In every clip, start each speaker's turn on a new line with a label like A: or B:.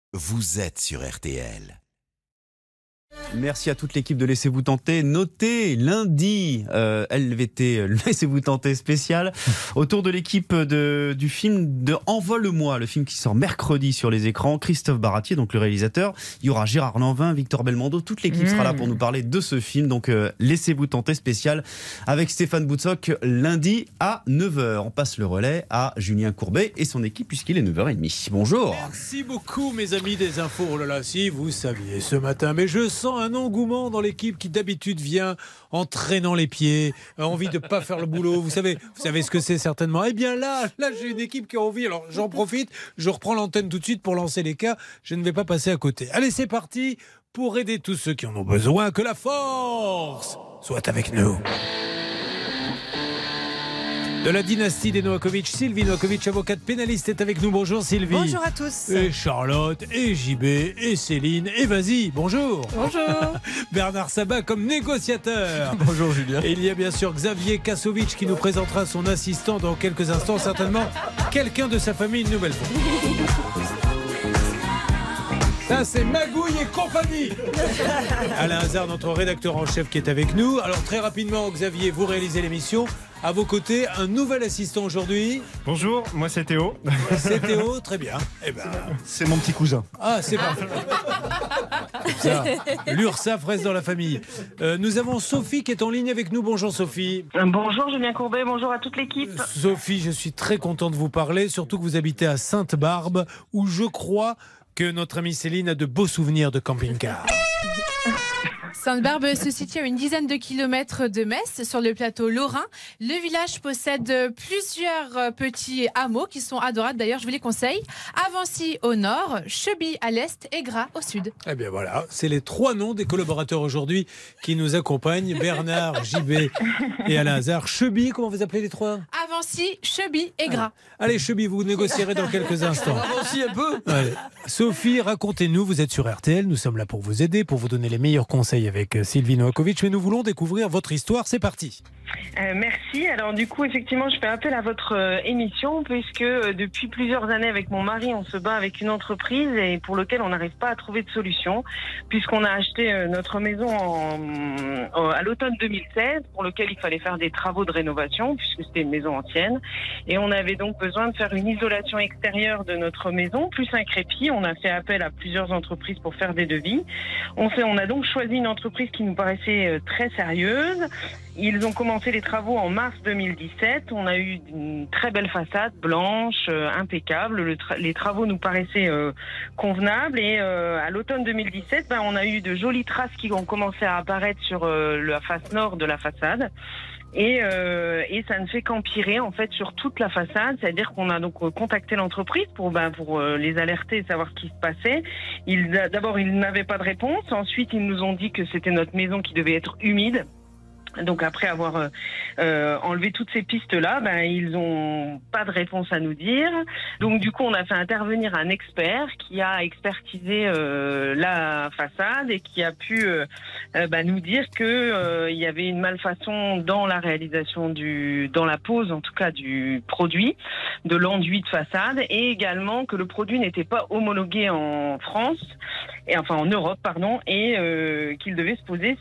A: vous êtes sur RTL.
B: Merci à toute l'équipe de Laissez-vous tenter. Notez lundi LVT Laissez-vous tenter spécial autour de l'équipe du film de Envole-moi, le film qui sort mercredi sur les écrans. Christophe Baratier, donc le réalisateur. Il y aura Gérard Lanvin, Victor Belmondo. Toute l'équipe sera là pour nous parler de ce film. Donc Laissez-vous tenter spécial avec Stéphane Boutsock lundi à 9h. On passe le relais à Julien Courbet et son équipe puisqu'il est 9h30. Bonjour.
C: Merci beaucoup mes amis des infos. Oh là là, si vous saviez ce matin, mais je sens un engouement dans l'équipe qui d'habitude vient en traînant les pieds, a envie de pas faire le boulot. Vous savez ce que c'est certainement. Eh bien là j'ai une équipe qui a envie. Alors j'en profite, je reprends l'antenne tout de suite pour lancer les cas. Je ne vais pas passer à côté. Allez, c'est parti pour aider tous ceux qui en ont besoin. Que la force soit avec nous. De la dynastie des Novakovic, Sylvie Novakovic, avocate pénaliste, est avec nous. Bonjour Sylvie.
D: Bonjour à tous.
C: Et Charlotte, et JB, et Céline, et vas-y, bonjour.
D: Bonjour.
C: Bernard Sabat comme négociateur.
E: Bonjour Julien.
C: Et il y a bien sûr Xavier Kasovic qui nous présentera son assistant dans quelques instants, certainement quelqu'un de sa famille une nouvelle fois. Ça, c'est Magouille et compagnie. Alain Hazard, notre rédacteur en chef qui est avec nous. Alors très rapidement, Xavier, vous réalisez l'émission. À vos côtés, un nouvel assistant aujourd'hui.
E: Bonjour, moi c'est Théo.
C: C'est Théo, très bien. Eh ben,
E: c'est mon petit cousin.
C: Ah, c'est parfait. Ça, l'URSSAF reste dans la famille. Nous avons Sophie qui est en ligne avec nous. Bonjour Sophie.
F: Bonjour Julien Courbet, bonjour à toute l'équipe.
C: Sophie, je suis très content de vous parler, surtout que vous habitez à Sainte-Barbe, où je crois que notre amie Céline a de beaux souvenirs de camping-car.
D: Sainte-Barbe se situe à une dizaine de kilomètres de Metz, sur le plateau lorrain. Le village possède plusieurs petits hameaux qui sont adorables. D'ailleurs, je vous les conseille. Avancy au nord, Cheby à l'est et Gras au sud.
C: Eh bien voilà, c'est les trois noms des collaborateurs aujourd'hui qui nous accompagnent. Bernard, JB et Alain Hazard. Cheby, comment vous appelez les trois ?
D: Avancy, Cheby et Gras.
C: Allez Cheby, vous négocierez dans quelques instants.
E: Avancy un peu.
C: Allez. Sophie, racontez-nous, vous êtes sur RTL, nous sommes là pour vous aider, pour vous donner les meilleurs conseils avec Sylvie Novakovic, mais nous voulons découvrir votre histoire, c'est parti.
F: Merci. Alors du coup, effectivement, je fais appel à votre émission puisque depuis plusieurs années avec mon mari, on se bat avec une entreprise et pour lequel on n'arrive pas à trouver de solution puisqu'on a acheté notre maison à l'automne 2016 pour lequel il fallait faire des travaux de rénovation puisque c'était une maison ancienne et on avait donc besoin de faire une isolation extérieure de notre maison plus un crépi. On a fait appel à plusieurs entreprises pour faire des devis. On a donc choisi une entreprise qui nous paraissait très sérieuse. Ils ont commencé les travaux en mars 2017. On a eu une très belle façade blanche, impeccable. Les travaux nous paraissaient convenables. Et à l'automne 2017, on a eu de jolies traces qui ont commencé à apparaître sur la face nord de la façade. Et ça ne fait qu'empirer en fait sur toute la façade, c'est-à-dire qu'on a donc contacté l'entreprise pour les alerter et savoir ce qui se passait. D'abord ils n'avaient pas de réponse, ensuite ils nous ont dit que c'était notre maison qui devait être humide. Donc après avoir enlevé toutes ces pistes-là, ils n'ont pas de réponse à nous dire. Donc du coup, on a fait intervenir un expert qui a expertisé la façade et qui a pu nous dire que il y avait une malfaçon dans la réalisation dans la pose en tout cas du produit, de l'enduit de façade, et également que le produit n'était pas homologué en France, en Europe, pardon, et qu'il devait se poser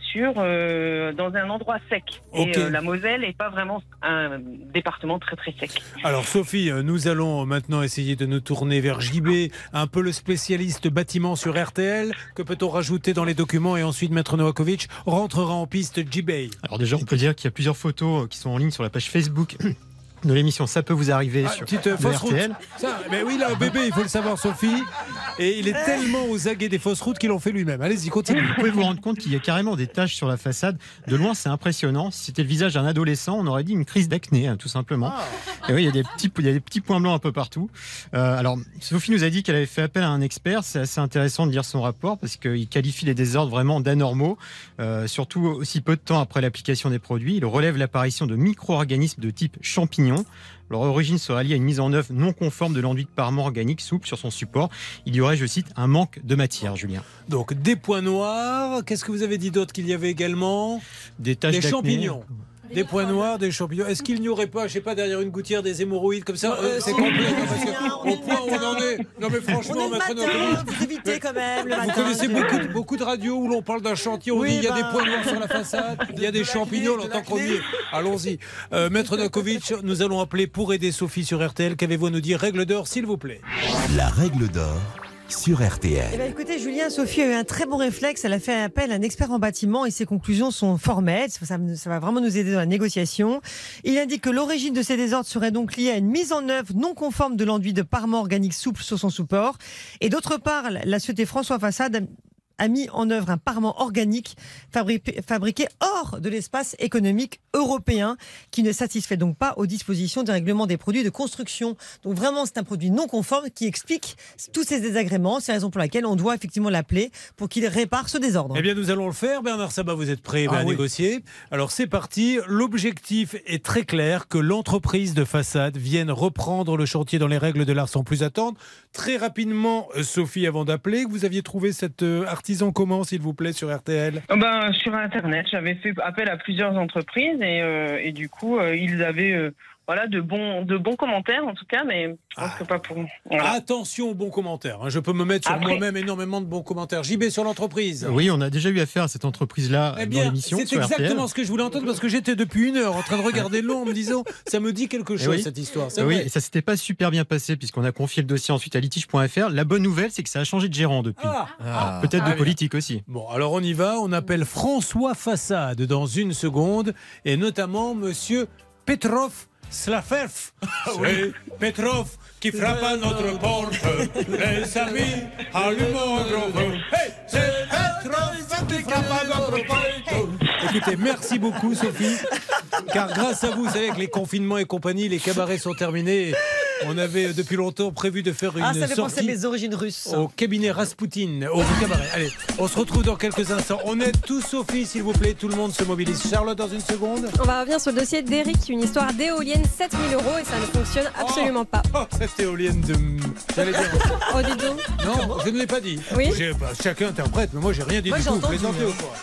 F: dans un endroit sec.
C: Okay.
F: Et la Moselle n'est pas vraiment un département très très sec.
C: Alors Sophie, nous allons maintenant essayer de nous tourner vers JB, un peu le spécialiste bâtiment sur RTL. Que peut-on rajouter dans les documents? Et ensuite Maître Novakovic rentrera en piste JB.
E: Alors déjà, on peut dire qu'il y a plusieurs photos qui sont en ligne sur la page Facebook de l'émission Ça peut vous arriver sur
C: petite fausse
E: RTL.
C: Route. Mais oui, là, bébé, il faut le savoir, Sophie. Et il est tellement aux aguets des fausses routes qu'il en fait lui-même. Allez-y, continue.
E: Vous pouvez vous rendre compte qu'il y a carrément des taches sur la façade. De loin, c'est impressionnant. Si c'était le visage d'un adolescent, on aurait dit une crise d'acné, tout simplement. Et oui, il y a des petits points blancs un peu partout. Alors, Sophie nous a dit qu'elle avait fait appel à un expert. C'est assez intéressant de lire son rapport parce qu'il qualifie les désordres vraiment d'anormaux. Surtout aussi peu de temps après l'application des produits. Il relève l'apparition de micro-organismes de type champignons. Leur origine serait liée à une mise en œuvre non conforme de l'enduit de parement organique souple sur son support. Il y aurait, je cite, un manque de matière, Julien.
C: Donc des points noirs. Qu'est-ce que vous avez dit d'autre qu'il y avait également?
E: Des taches d'acné.
C: Champignons. Des points noirs, des champignons. Est-ce qu'il n'y aurait pas, je sais pas, derrière une gouttière des hémorroïdes comme ça c'est complet. Non, parce que, au point où on en est. Non mais franchement,
G: matin, vous évitez quand même le
C: vous
G: matin.
C: connaissez beaucoup de radios où l'on parle d'un chantier, on dit il y a des points noirs sur la façade, il y a des champignons, on entend qu'on y est. Allons-y. Maître Nakovic, nous allons appeler pour aider Sophie sur RTL. Qu'avez-vous à nous dire? Règle d'or, s'il vous plaît.
A: La règle d'or sur RTL.
G: Eh bien, écoutez, Julien, Sophie a eu un très bon réflexe. Elle a fait appel à un expert en bâtiment et ses conclusions sont formelles. Ça va vraiment nous aider dans la négociation. Il indique que l'origine de ces désordres serait donc liée à une mise en œuvre non conforme de l'enduit de parement organique souple sur son support. Et d'autre part, la société François Façade a mis en œuvre un parement organique fabriqué hors de l'espace économique européen qui ne satisfait donc pas aux dispositions du règlement des produits de construction. Donc vraiment, c'est un produit non conforme qui explique tous ces désagréments. C'est la raison pour laquelle on doit effectivement l'appeler pour qu'il répare ce désordre.
C: Eh bien, nous allons le faire. Bernard Sabat, vous êtes prêt à négocier? Alors, c'est parti. L'objectif est très clair, que l'entreprise de façade vienne reprendre le chantier dans les règles de l'art sans plus attendre. Très rapidement, Sophie, avant d'appeler, vous aviez trouvé cet artisan comment, s'il vous plaît, sur RTL?
F: Sur Internet, j'avais fait appel à plusieurs entreprises et du coup, ils avaient de bons commentaires en tout cas, mais je pense que pas pour... Voilà.
C: Attention aux bons commentaires. Je peux me mettre sur moi-même énormément de bons commentaires. JB sur l'entreprise.
E: Oui, on a déjà eu affaire à cette entreprise-là dans l'émission.
C: C'est exactement ce que je voulais entendre parce que j'étais depuis 1 heure en train de regarder le long en me disant ça me dit quelque chose cette histoire.
E: Oui, et ça s'était pas super bien passé puisqu'on a confié le dossier ensuite à litige.fr. La bonne nouvelle, c'est que ça a changé de gérant depuis. Peut-être de politique aussi.
C: Bon, alors on y va. On appelle François Façade dans 1 seconde et notamment Monsieur Petrov Slafev. C'est Petrov qui frappe à notre porte. Les amis, allumons un gros feu. Hey, c'est Petrov qui frappe à notre porte. Écoutez, merci beaucoup Sophie, car grâce à vous, vous savez que les confinements et compagnie, les cabarets sont terminés. On avait depuis longtemps prévu de faire une
G: ça fait penser à
C: sortie
G: mes origines russes.
C: au cabinet Rasputin, au cabaret. Allez, on se retrouve dans quelques instants. On aide tous Sophie, s'il vous plaît. Tout le monde se mobilise. Charlotte, dans 1 seconde.
H: On va revenir sur le dossier d'Eric, une histoire d'éolienne, 7 000 € et ça ne fonctionne absolument pas.
C: Oh, cette éolienne de... J'allais dire...
H: Oh, dis donc.
C: Non, je ne l'ai pas dit.
H: Oui.
C: Chacun interprète, mais moi j'ai rien dit du tout. Vous plaisantez ou quoi?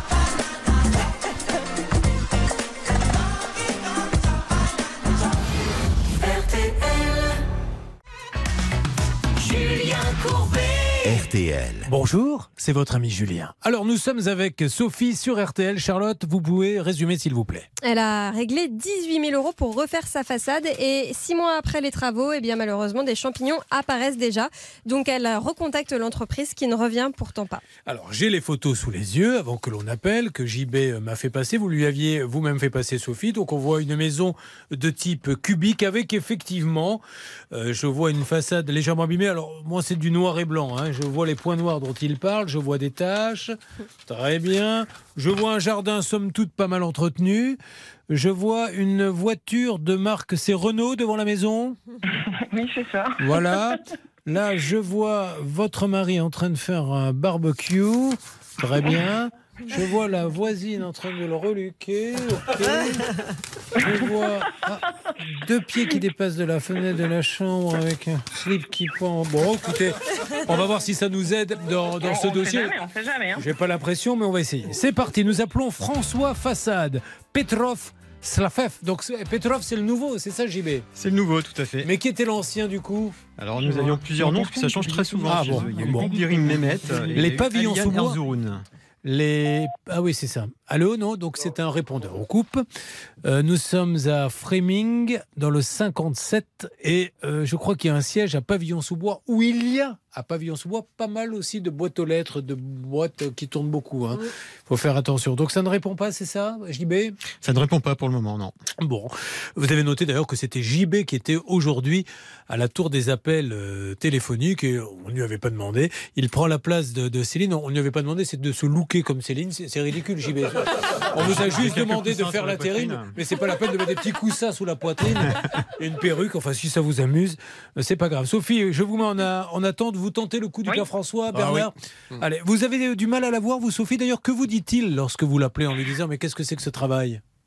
A: RTL.
C: Bonjour, c'est votre ami Julien. Alors nous sommes avec Sophie sur RTL. Charlotte, vous pouvez résumer s'il vous plaît.
H: Elle a réglé 18 000 € pour refaire sa façade et 6 mois après les travaux, eh bien malheureusement des champignons apparaissent déjà. Donc elle recontacte l'entreprise qui ne revient pourtant pas.
C: Alors j'ai les photos sous les yeux avant que l'on appelle, que JB m'a fait passer. Vous lui aviez vous-même fait passer Sophie. Donc on voit une maison de type cubique avec effectivement, je vois une façade légèrement abîmée. Alors moi c'est du noir et blanc, je vois les points noirs dont il parle, je vois des taches, très bien. Je vois un jardin somme toute pas mal entretenu. Je vois une voiture de marque, c'est Renault devant la maison.
F: Oui, c'est ça.
C: Voilà. Là, je vois votre mari en train de faire un barbecue. Très bien. Je vois la voisine en train de le reluquer. Okay. Je vois 2 pieds qui dépassent de la fenêtre de la chambre avec un slip qui pend. Bon, écoutez, on va voir si ça nous aide dans ce dossier.
F: On sait jamais.
C: J'ai pas la pression, mais on va essayer. C'est parti, nous appelons François Façade. Petrov Slafev. Donc Petrov, c'est le nouveau, c'est ça JB?
E: C'est le nouveau, tout à fait.
C: Mais qui était l'ancien du coup?
E: Alors nous avions plusieurs noms parce que ça change très souvent.
C: Ah bon,
E: Il y a eu Birim Mehmet,
C: les pavillons sous bois. Ah oui, c'est ça. Allô, non, donc c'est un répondeur. On coupe. Nous sommes à Fréming, dans le 57, et je crois qu'il y a un siège à Pavillon-sous-Bois, où il y a, à Pavillon-sous-Bois, pas mal aussi de boîtes aux lettres, de boîtes qui tournent beaucoup. Il faut faire attention. Donc ça ne répond pas, c'est ça, JB?
E: Ça ne répond pas pour le moment, non.
C: Bon. Vous avez noté d'ailleurs que c'était JB qui était aujourd'hui à la tour des appels téléphoniques, et on ne lui avait pas demandé. Il prend la place de Céline. On ne lui avait pas demandé, c'est de se looker comme Céline. C'est ridicule, JB. On vous a juste demandé de faire l'intérim, mais c'est pas la peine de mettre des petits coussins sous la poitrine et une perruque. Enfin, si ça vous amuse, c'est pas grave. Sophie, je vous mets en attente. Vous tentez le coup du cas François, Bernard. Allez, vous avez du mal à la voir, vous, Sophie. D'ailleurs, que vous dit-il lorsque vous l'appelez en lui disant mais qu'est-ce que c'est que ce travail?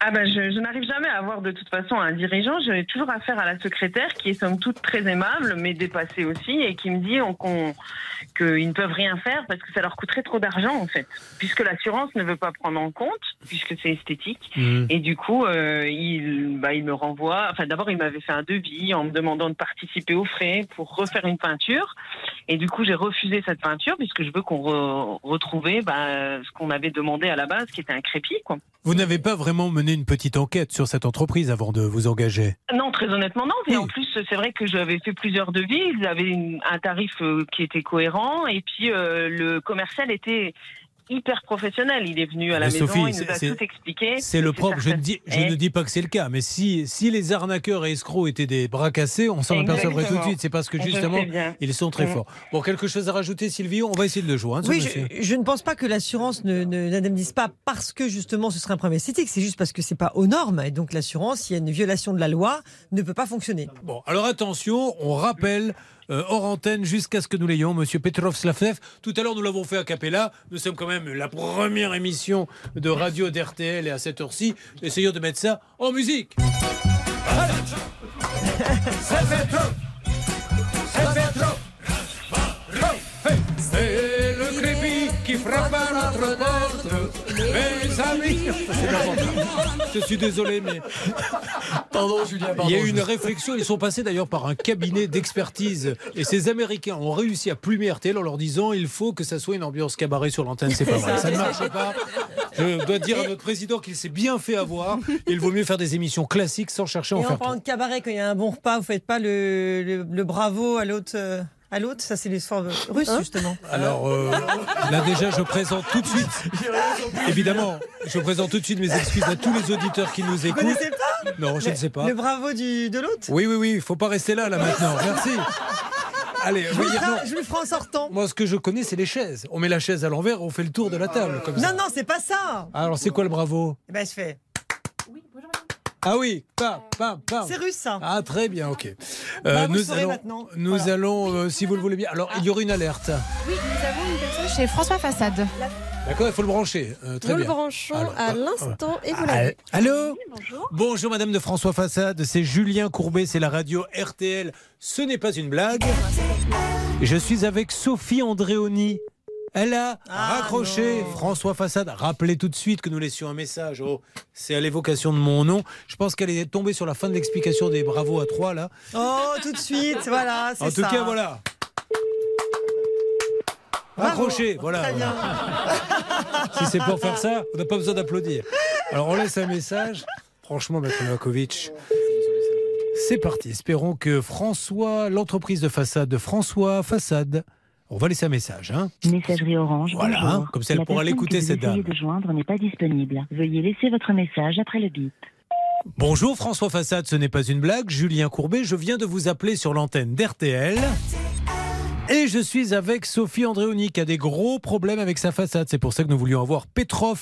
F: Je n'arrive jamais à avoir de toute façon un dirigeant. J'ai toujours affaire à la secrétaire qui est somme toute très aimable, mais dépassée aussi, et qui me dit qu'ils ne peuvent rien faire parce que ça leur coûterait trop d'argent en fait, puisque l'assurance ne veut pas prendre en compte, puisque c'est esthétique. Et du coup, il me renvoie. Enfin, d'abord, il m'avait fait un devis en me demandant de participer aux frais pour refaire une peinture. Et du coup, j'ai refusé cette peinture puisque je veux qu'on retrouvait ce qu'on avait demandé à la base, qui était un crépi, quoi.
C: Vous n'avez pas vraiment mené une petite enquête sur cette entreprise avant de vous engager?
F: Non, très honnêtement, non. Et en plus, c'est vrai que j'avais fait plusieurs devis. Ils avaient un tarif qui était cohérent. Et puis, le commercial était hyper professionnel. Il est venu à la maison, il nous a tout expliqué.
C: C'est le propre. Je ne dis pas que c'est le cas, mais si les arnaqueurs et escrocs étaient des bras cassés, on s'en apercevrait tout de suite. C'est parce que justement, ils sont très forts. Bon, quelque chose à rajouter, Sylvie? On va essayer de le joindre.
G: Oui, je ne pense pas que l'assurance n'indemnise pas parce que justement ce serait un problème esthétique. C'est juste parce que c'est pas aux normes. Et donc l'assurance, s'il y a une violation de la loi, ne peut pas fonctionner.
C: Bon, alors attention, on rappelle hors antenne jusqu'à ce que nous l'ayons, Monsieur Petrov Slavsev. Tout à l'heure, nous l'avons fait à Capella. Nous sommes quand même la première émission de radio d'RTL et à cette heure-ci, essayons de mettre ça en musique. C'est Petrov. C'est le crépi qui frappe à notre porte. Mes amis. Je suis désolé, mais.
I: Pardon, Julien, pardon.
C: Il y a eu une réflexion. Ils sont passés d'ailleurs par un cabinet d'expertise. Et ces Américains ont réussi à plumer RTL en leur disant il faut que ça soit une ambiance cabaret sur l'antenne. C'est pas vrai. Ça ne marche pas. Je dois dire à notre président qu'il s'est bien fait avoir. Il vaut mieux faire des émissions classiques sans chercher à en faire.
G: Et en parlant de cabaret, quand il y a un bon repas, vous faites pas le bravo à l'autre. À l'autre, ça c'est l'histoire russe justement.
C: Alors là déjà je présente tout de suite, évidemment, je présente tout de suite mes excuses à tous les auditeurs qui nous écoutent.
G: Vous connaissez pas?
C: Non, je ne sais pas.
G: Le bravo de l'autre?
C: Oui, il faut pas rester là maintenant, merci. Allez,
G: je le ferai en sortant.
C: Moi ce que je connais c'est les chaises. On met la chaise à l'envers, on fait le tour de la table. Comme ça.
G: Non, c'est pas ça.
C: Alors c'est quoi le bravo?
G: Je fais...
C: Ah oui,
G: c'est russe ça.
C: Ah très bien, ok.
G: Nous
C: allons, si vous le voulez bien. Alors il y aurait une alerte.
D: Oui, nous avons une personne chez François Façade.
C: D'accord, il faut le brancher. Très
H: nous
C: bien.
H: le branchons à l'instant et vous l'avez.
C: Allô?
F: Bonjour.
C: Bonjour Madame de François Façade, c'est Julien Courbet, c'est la radio RTL. Ce n'est pas une blague. Je suis avec Sophie Andréoni. Elle a raccroché. François Façade, rappelez tout de suite que nous laissions un message. Oh, c'est à l'évocation de mon nom. Je pense qu'elle est tombée sur la fin de l'explication des bravos à 3 là.
G: Oh, tout de suite, voilà, c'est ça.
C: En tout cas, voilà. Raccroché, voilà.
G: Très bien.
C: Si c'est pour faire ça, on n'a pas besoin d'applaudir. Alors on laisse un message. Franchement, Maître Novakovic, c'est parti. Espérons que l'entreprise de façade de François Façade. On va laisser un message.
J: Messagerie Orange.
C: Voilà,
J: bonjour.
C: comme ça elle pourra l'écouter cette dame.
J: La personne que vous essayez de joindre n'est pas disponible. Veuillez laisser votre message après le bip.
C: Bonjour François Façade, ce n'est pas une blague. Julien Courbet, je viens de vous appeler sur l'antenne d'RTL. Et je suis avec Sophie Andréoni qui a des gros problèmes avec sa façade. C'est pour ça que nous voulions avoir Petrov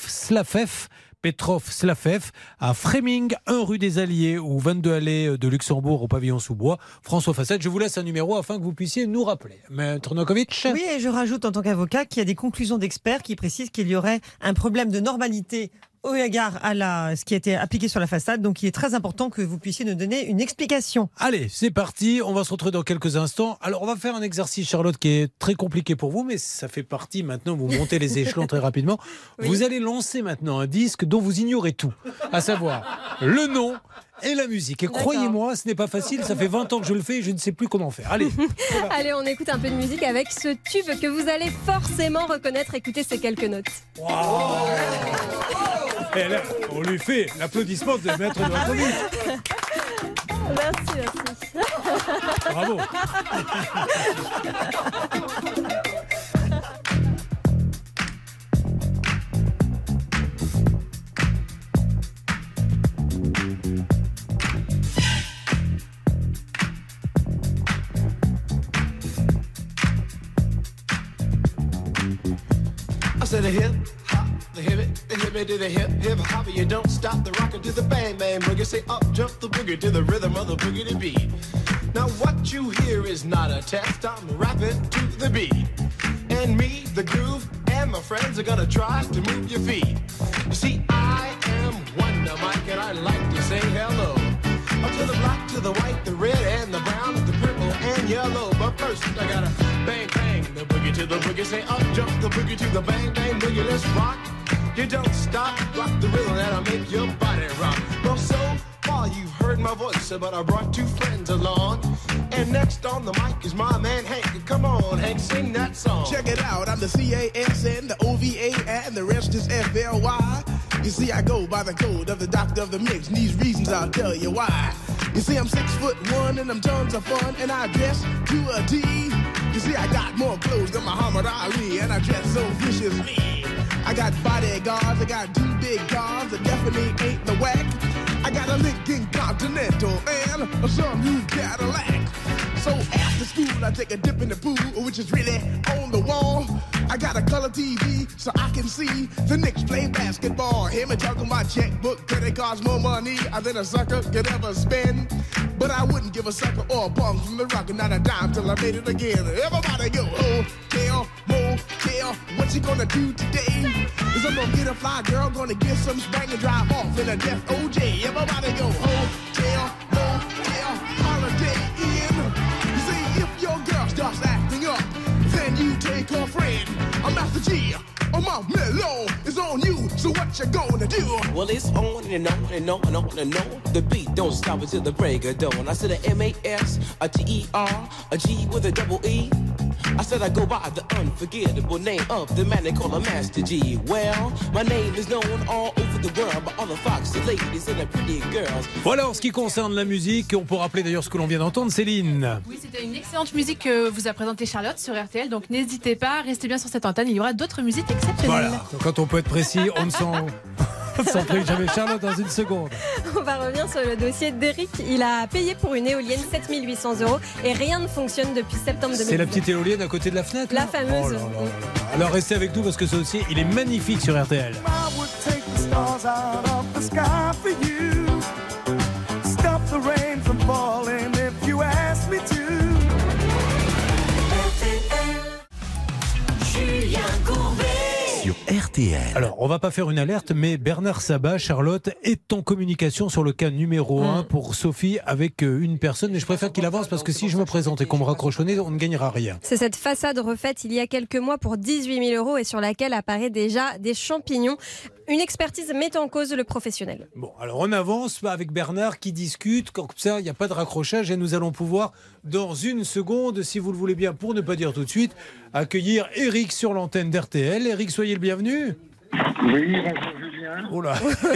C: Slavsev à Fréming, 1 rue des Alliés ou 22 allées de Luxembourg au pavillon sous-bois. François Façade, je vous laisse un numéro afin que vous puissiez nous rappeler. Maître Novakovic.
G: Oui, et je rajoute en tant qu'avocat qu'il y a des conclusions d'experts qui précisent qu'il y aurait un problème de normalité au égard à ce qui a été appliqué sur la façade. Donc il est très important que vous puissiez nous donner une explication.
C: Allez, c'est parti, on va se retrouver dans quelques instants. Alors on va faire un exercice, Charlotte, qui est très compliqué pour vous, mais ça fait partie maintenant, vous montez les échelons très rapidement. Oui. Vous allez lancer maintenant un disque dont vous ignorez tout, à savoir le nom et la musique. Et croyez-moi, ce n'est pas facile, ça fait 20 ans que je le fais et je ne sais plus comment faire. Allez,
H: allez, on écoute un peu de musique avec ce tube que vous allez forcément reconnaître. Écoutez ces quelques notes.
C: Wow. Et là, on lui fait l'applaudissement de Maître Novakovic.
H: Merci.
C: Bravo.
K: I said a hip hop, the hip it to the hip hop. You don't stop the rocker to the bang bang boogie. Say up jump the boogie to the rhythm of the boogie to beat. Now what you hear is not a test. I'm rapping to the beat, and me, the groove, and my friends are gonna try to move your feet. You see, I am Wonder Mike, and I'd like to say hello to the black, to the white, the red, and the brown, the purple, and yellow. But first, I gotta bang, bang, the boogie to the boogie. Say up, jump the boogie to the bang, bang, boogie. Let's rock. You don't stop, rock the rhythm that'll make your body rock. Well, so far you've heard my voice, but I brought two friends along. And next on the mic is my man Hank. Come on, Hank, sing that song.
L: Check it out, I'm the CASN, the OVA, and the rest is FLY. You see, I go by the code of the doctor of the mix, and these reasons I'll tell you why. You see, I'm 6'1" and I'm tons of fun, and I dress to a T. You see, I got more clothes than Muhammad Ali, and I dress so viciously. I got bodyguards, I got 2 big cars that definitely ain't the whack. I got a Lincoln Continental and a some new Cadillac. So after school, I take a dip in the pool, which is really on the wall. I got a color TV so I can see the Knicks play basketball. Him and juggle my checkbook, credit cards more money than a sucker could ever spend. But I wouldn't give a sucker or a bum from the rock and not a dime till I made it again. Everybody go, hotel, motel, what you gonna do today? Is I'm gonna get a fly girl, gonna get some spring and drive off in a death OJ. Everybody go, hotel, motel, holiday in. You see, if your girl starts acting up, then you take her friend. I'm Master G, I'm out mellow, it's on you, so what you gonna do?
M: Well, it's on and on and on and on and on. The beat don't stop until the break of dawn. I said a M-A-S, a T-E-R, a G with a double E. I said I go by the unforgettable name of the man they call a Master G. Well, my name is known all over the world by all the foxy ladies and the pretty girls.
C: Voilà en ce qui concerne la musique, on peut rappeler d'ailleurs ce que l'on vient d'entendre, Céline.
D: Oui, c'était une excellente musique que vous a présentée Charlotte sur RTL, donc n'hésitez pas, restez bien sur cette antenne, il y aura d'autres musiques exceptionnelles.
C: Voilà, donc quand on peut être précis, on ne s'en prive jamais. Charlotte, dans une seconde.
H: On va revenir sur le dossier d'Eric. Il a payé pour une éolienne 7 800 € et rien ne fonctionne depuis septembre 2020.
C: C'est la petite éolienne à côté de la fenêtre?
H: La fameuse.
C: Oh là là là là. Alors restez avec nous parce que ce dossier, il est magnifique sur RTL.
A: Julien Courbet sur RTL.
C: Alors, on va pas faire une alerte, mais Bernard Sabat, Charlotte, est en communication sur le cas numéro 1 pour Sophie avec une personne. Mais je préfère qu'il avance parce que si je me présente et qu'on me raccroche au nez, on ne gagnera rien.
H: C'est cette façade refaite il y a quelques mois pour 18 000 € et sur laquelle apparaît déjà des champignons. Une expertise met en cause le professionnel.
C: Bon, alors on avance avec Bernard qui discute. Comme ça, il n'y a pas de raccrochage et nous allons pouvoir, dans une seconde, si vous le voulez bien, pour ne pas dire tout de suite, accueillir Eric sur l'antenne d'RTL. Eric, soyez le bienvenu.
N: Oui, bonjour Julien.
C: Oh là.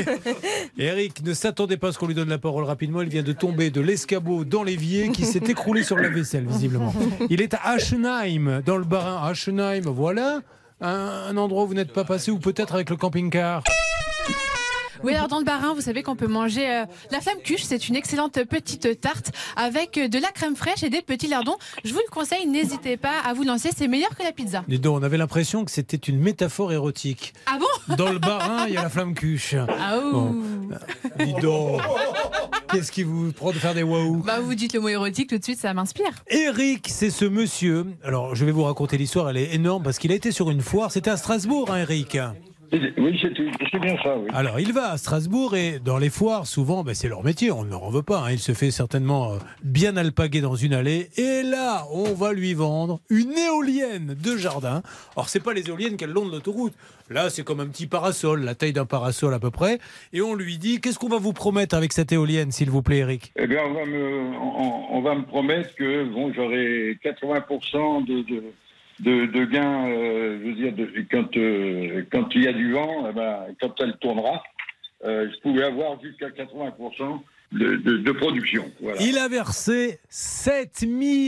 C: Eric, ne s'attendez pas à ce qu'on lui donne la parole rapidement. Il vient de tomber de l'escabeau dans l'évier qui s'est écroulé sur la vaisselle, visiblement. Il est à Aschenheim, dans le Bas-Rhin. Aschenheim, voilà. Un endroit où vous n'êtes pas passé, ou peut-être avec le camping-car.
D: Oui, alors dans le Bas-Rhin, vous savez qu'on peut manger la flamme cuche. C'est une excellente petite tarte avec de la crème fraîche et des petits lardons. Je vous le conseille, n'hésitez pas à vous lancer. C'est meilleur que la pizza.
C: Dis donc, on avait l'impression que c'était une métaphore érotique.
D: Ah bon?
C: Dans le Bas-Rhin, il y a la flamme cuche.
D: Ah ouh.
C: Bon. Dis donc, qu'est-ce qui vous prend de faire des waouh?
D: Bah, vous dites le mot érotique, tout de suite, ça m'inspire.
C: Eric, c'est ce monsieur. Alors, je vais vous raconter l'histoire, elle est énorme parce qu'il a été sur une foire. C'était à Strasbourg, hein, Eric?
N: Oui, c'est bien ça, oui.
C: Alors, il va à Strasbourg et dans les foires, souvent, c'est leur métier, on ne leur en veut pas. Hein. Il se fait certainement bien alpaguer dans une allée. Et là, on va lui vendre une éolienne de jardin. Alors, c'est pas les éoliennes qu'elle long de l'autoroute. Là, c'est comme un petit parasol, la taille d'un parasol à peu près. Et on lui dit, qu'est-ce qu'on va vous promettre avec cette éolienne, s'il vous plaît, Eric?
N: Eh bien, on va me promettre que bon, j'aurai 80% de gains, je veux dire, quand il y a du vent, quand elle tournera, je pouvais avoir jusqu'à 80% de production. Voilà.
C: Il a versé 7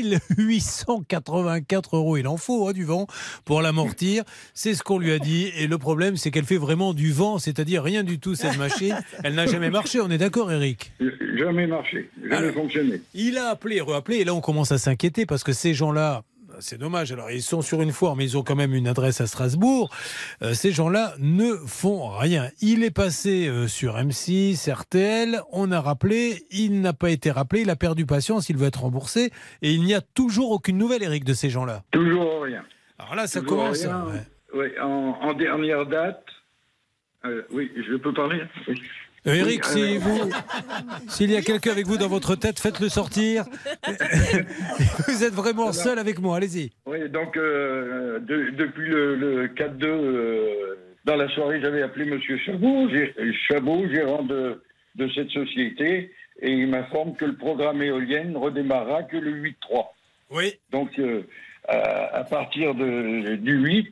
C: 884 €. Il en faut du vent pour l'amortir. C'est ce qu'on lui a dit. Et le problème, c'est qu'elle fait vraiment du vent, c'est-à-dire rien du tout, cette machine. Elle n'a jamais marché, on est d'accord, Eric?
N: Jamais marché, jamais fonctionné.
C: Il a appelé, reappelé, et là on commence à s'inquiéter parce que ces gens-là, c'est dommage, alors ils sont sur une foire mais ils ont quand même une adresse à Strasbourg, ces gens-là ne font rien. Il est passé sur M6, RTL, on a rappelé, il n'a pas été rappelé, il a perdu patience, il veut être remboursé et il n'y a toujours aucune nouvelle, Eric, de ces gens-là.
N: Toujours rien.
C: Alors là ça
N: toujours
C: commence.
N: Rien,
C: ouais.
N: Oui, en dernière date, oui, je peux parler, oui.
C: Eric, s'il y a quelqu'un avec vous dans votre tête, faites-le sortir. Vous êtes vraiment seul avec moi, allez-y.
N: Oui, donc depuis le 4-2, dans la soirée, j'avais appelé M. Chabot, gérant de cette société, et il m'informe que le programme éolien ne redémarrera que le 8-3.
C: Oui. Donc,
N: à partir du 8,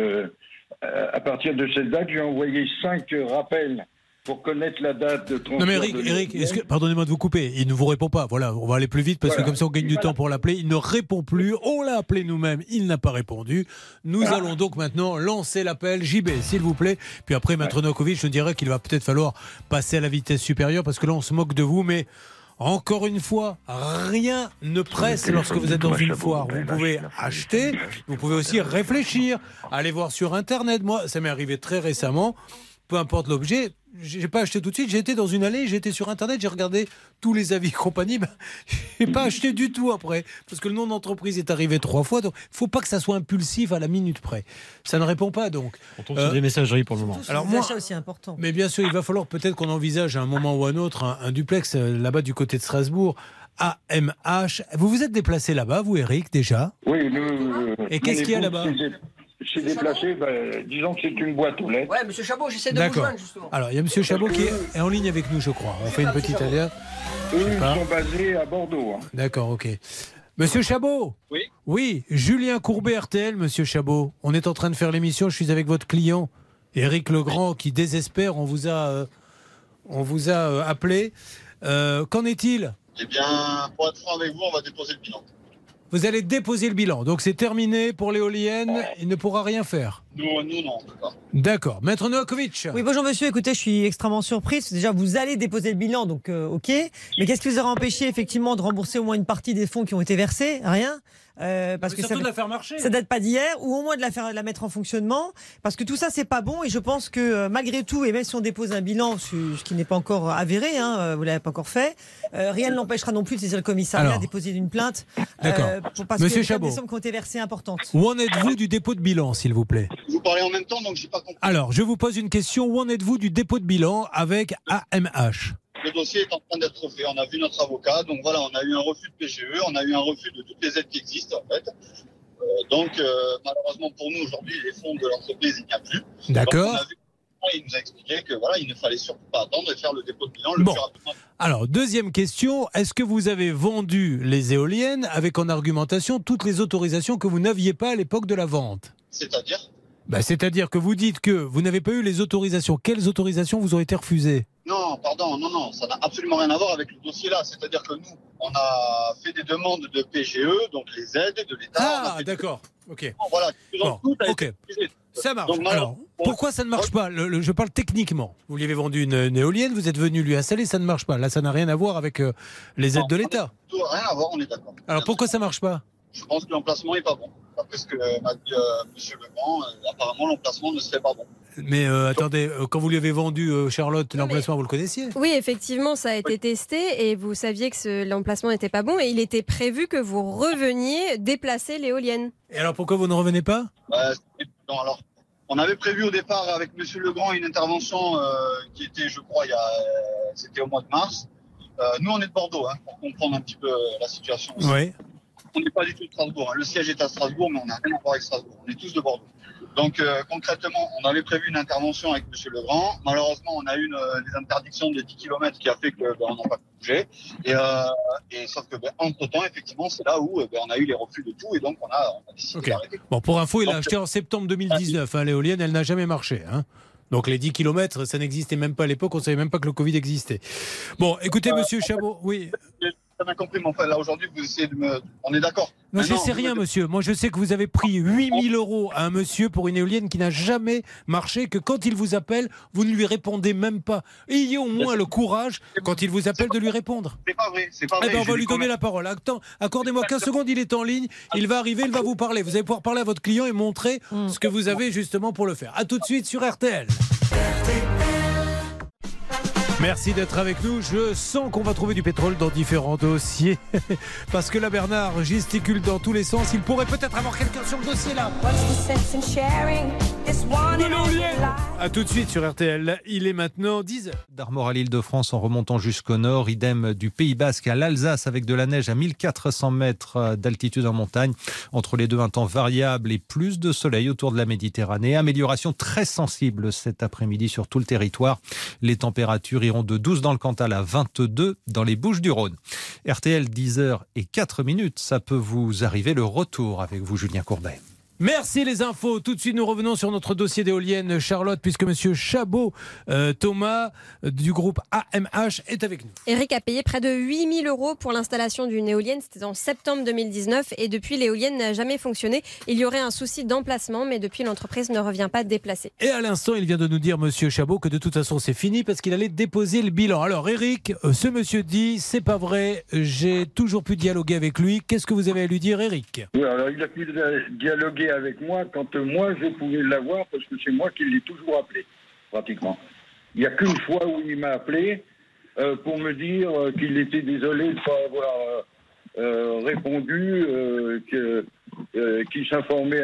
N: à partir de cette date, j'ai envoyé 5 rappels pour connaître la date de transfert.
C: Non mais Eric, pardonnez-moi de vous couper, il ne vous répond pas. Voilà, on va aller plus vite parce que comme ça on gagne du temps pour l'appeler. Il ne répond plus, on l'a appelé nous-mêmes, il n'a pas répondu. Nous allons donc maintenant lancer l'appel. JB, s'il vous plaît. Puis après, Maître Novakovic, je dirais qu'il va peut-être falloir passer à la vitesse supérieure parce que là on se moque de vous, mais... Encore une fois, rien ne presse lorsque vous êtes dans une foire. Vous pouvez acheter, vous pouvez aussi réfléchir, aller voir sur Internet. Moi, ça m'est arrivé très récemment, peu importe l'objet, j'ai pas acheté tout de suite, j'ai été dans une allée, j'ai été sur Internet, j'ai regardé tous les avis et compagnie, j'ai pas acheté du tout après, parce que le nom d'entreprise est arrivé 3 fois, donc il faut pas que ça soit impulsif à la minute près. Ça ne répond pas donc.
E: On tombe sur des messageries pour le moment.
G: Alors moi, achats aussi important.
C: Mais bien sûr, il va falloir peut-être qu'on envisage à un moment ou à un autre un duplex là-bas du côté de Strasbourg. AMH. Vous vous êtes déplacé là-bas, vous Eric, déjà?
N: Oui.
C: Et qu'est-ce qu'il y a là-bas?
N: C'est déplacé, disons que c'est une boîte aux lettres.
I: Ouais, monsieur Chabot, j'essaie de vous joindre justement.
C: Alors, il y a monsieur Chabot qui est en ligne avec nous, je crois. On fait une petite alerte.
N: Eux, ils sont basés à Bordeaux. Hein.
C: D'accord, ok. Monsieur Chabot?
O: Oui.
C: Oui, Julien Courbet, RTL, monsieur Chabot. On est en train de faire l'émission, je suis avec votre client, Éric Legrand, qui désespère. On vous a appelé. Qu'en est-il?
O: Eh bien, pour être franc avec vous, on va déposer le bilan.
C: Vous allez déposer le bilan. Donc c'est terminé pour l'éolienne. Il ne pourra rien faire.
O: Nous non.
C: D'accord. Maître Novakovic.
G: Oui, bonjour monsieur. Écoutez, je suis extrêmement surprise. Déjà, vous allez déposer le bilan, donc ok. Mais qu'est-ce qui vous aura empêché effectivement de rembourser au moins une partie des fonds qui ont été versés? Rien. Parce que
C: surtout de la faire marcher.
G: Ça date pas d'hier, ou au moins de la mettre en fonctionnement, parce que tout ça c'est pas bon. Et je pense que malgré tout, et même si on dépose un bilan, ce qui n'est pas encore avéré, vous l'avez pas encore fait, rien ne l'empêchera non plus de saisir le commissariat, à déposer une plainte. Parce
C: Monsieur
G: que
C: Chabot,
G: des sommes qui ont été versées importantes.
C: Où en êtes-vous du dépôt de bilan, s'il vous plaît?
O: Vous parlez en même temps, donc j'ai pas compris.
C: Alors, je vous pose une question. Où en êtes-vous du dépôt de bilan avec AMH?
O: Le dossier est en train d'être fait. On a vu notre avocat. Donc voilà, on a eu un refus de PGE. On a eu un refus de toutes les aides qui existent, en fait. Donc, malheureusement pour nous, aujourd'hui, les fonds de l'entreprise, il n'y a plus.
C: D'accord.
O: Il nous a expliqué que voilà, il ne fallait surtout pas attendre et faire le dépôt de bilan le plus rapidement.
C: Alors, deuxième question. Est-ce que vous avez vendu les éoliennes avec en argumentation toutes les autorisations que vous n'aviez pas à l'époque de la vente?
O: C'est-à-dire?
C: C'est-à-dire que vous dites que vous n'avez pas eu les autorisations. Quelles autorisations vous ont été refusées?
O: Non, pardon, non, ça n'a absolument rien à voir avec le dossier là. C'est-à-dire que nous, on a fait des demandes de PGE, donc les aides de l'État.
C: Ah, d'accord. Ok.
O: Voilà.
C: Ok. Ça marche. Alors, pourquoi ça ne marche pas? Je parle techniquement. Vous lui avez vendu une éolienne, vous êtes venu lui installer, ça ne marche pas. Là, ça n'a rien à voir avec les aides de l'État.
O: Rien à voir, on est d'accord.
C: Alors, pourquoi ça ne marche pas?
O: Je pense que l'emplacement n'est pas bon. Après ce que m'a dit M. Legrand, apparemment l'emplacement ne serait pas bon.
C: Mais attendez, quand vous lui avez vendu, Charlotte, l'emplacement, vous le connaissiez?
H: Oui, effectivement, ça a été testé et vous saviez que l'emplacement n'était pas bon et il était prévu que vous reveniez déplacer l'éolienne.
C: Et alors pourquoi vous ne revenez pas?
O: Non, alors, on avait prévu au départ avec M. Legrand une intervention qui était, je crois, c'était au mois de mars. Nous, on est de Bordeaux, pour comprendre un petit peu la situation aussi.
C: Oui.
O: On n'est pas du tout de Strasbourg. Le siège est à Strasbourg, mais on n'a rien à voir avec Strasbourg. On est tous de Bordeaux. Donc concrètement, on avait prévu une intervention avec M. Legrand. Malheureusement, on a eu des interdictions de 10 km qui a fait qu'on n'a pas bougé. Et sauf que entre-temps, effectivement, c'est là où on a eu les refus de tout et donc on a décidé d'arrêter.
C: Bon, pour info, il a acheté en septembre 2019. L'éolienne, elle n'a jamais marché. Donc les 10 km, ça n'existait même pas à l'époque. On ne savait même pas que le Covid existait. Bon, écoutez, monsieur Chabot, oui.
O: J'ai bien compris, mais enfin, là, aujourd'hui, vous essayez de me... On est d'accord.
C: Non, je ne sais rien, monsieur. Moi, je sais que vous avez pris 8 000 € à un monsieur pour une éolienne qui n'a jamais marché, que quand il vous appelle, vous ne lui répondez même pas. Ayez au moins le courage, quand il vous appelle, de lui répondre.
O: C'est pas vrai, c'est pas vrai.
C: On va lui donner la parole. Attends, accordez-moi 15 secondes, il est en ligne, il va arriver, il va vous parler. Vous allez pouvoir parler à votre client et montrer ce que vous avez justement pour le faire. A tout de suite sur RTL. Merci d'être avec nous. Je sens qu'on va trouver du pétrole dans différents dossiers. Parce que là, Bernard gesticule dans tous les sens. Il pourrait peut-être avoir quelqu'un sur le dossier là. A tout de suite sur RTL. Il est maintenant 10h.
P: D'Armor à l'Île-de-France en remontant jusqu'au nord. Idem du Pays Basque à l'Alsace avec de la neige à 1400 mètres d'altitude en montagne. Entre les deux, un temps variable et plus de soleil autour de la Méditerranée. Amélioration très sensible cet après-midi sur tout le territoire. Les températures iront de 12 dans le Cantal à 22 dans les Bouches-du-Rhône. RTL 10h04. Ça peut vous arriver. Le retour avec vous, Julien Courbet.
C: Merci les infos. Tout de suite, nous revenons sur notre dossier d'éolienne, Charlotte, puisque monsieur Chabot, Thomas, du groupe AMH, est avec nous.
H: Eric a payé près de 8 000 € pour l'installation d'une éolienne. C'était en septembre 2019 et depuis, l'éolienne n'a jamais fonctionné. Il y aurait un souci d'emplacement, mais depuis, l'entreprise ne revient pas déplacer.
C: Et à l'instant, il vient de nous dire, monsieur Chabot, que de toute façon, c'est fini parce qu'il allait déposer le bilan. Alors, Eric, ce monsieur dit, c'est pas vrai, j'ai toujours pu dialoguer avec lui. Qu'est-ce que vous avez à lui dire, Eric ?
N: Oui, alors il a pu dialoguer avec moi quand moi je pouvais l'avoir parce que c'est moi qui l'ai toujours appelé, pratiquement. Il n'y a qu'une fois où il m'a appelé pour me dire qu'il était désolé de ne pas avoir répondu, qu'il s'informait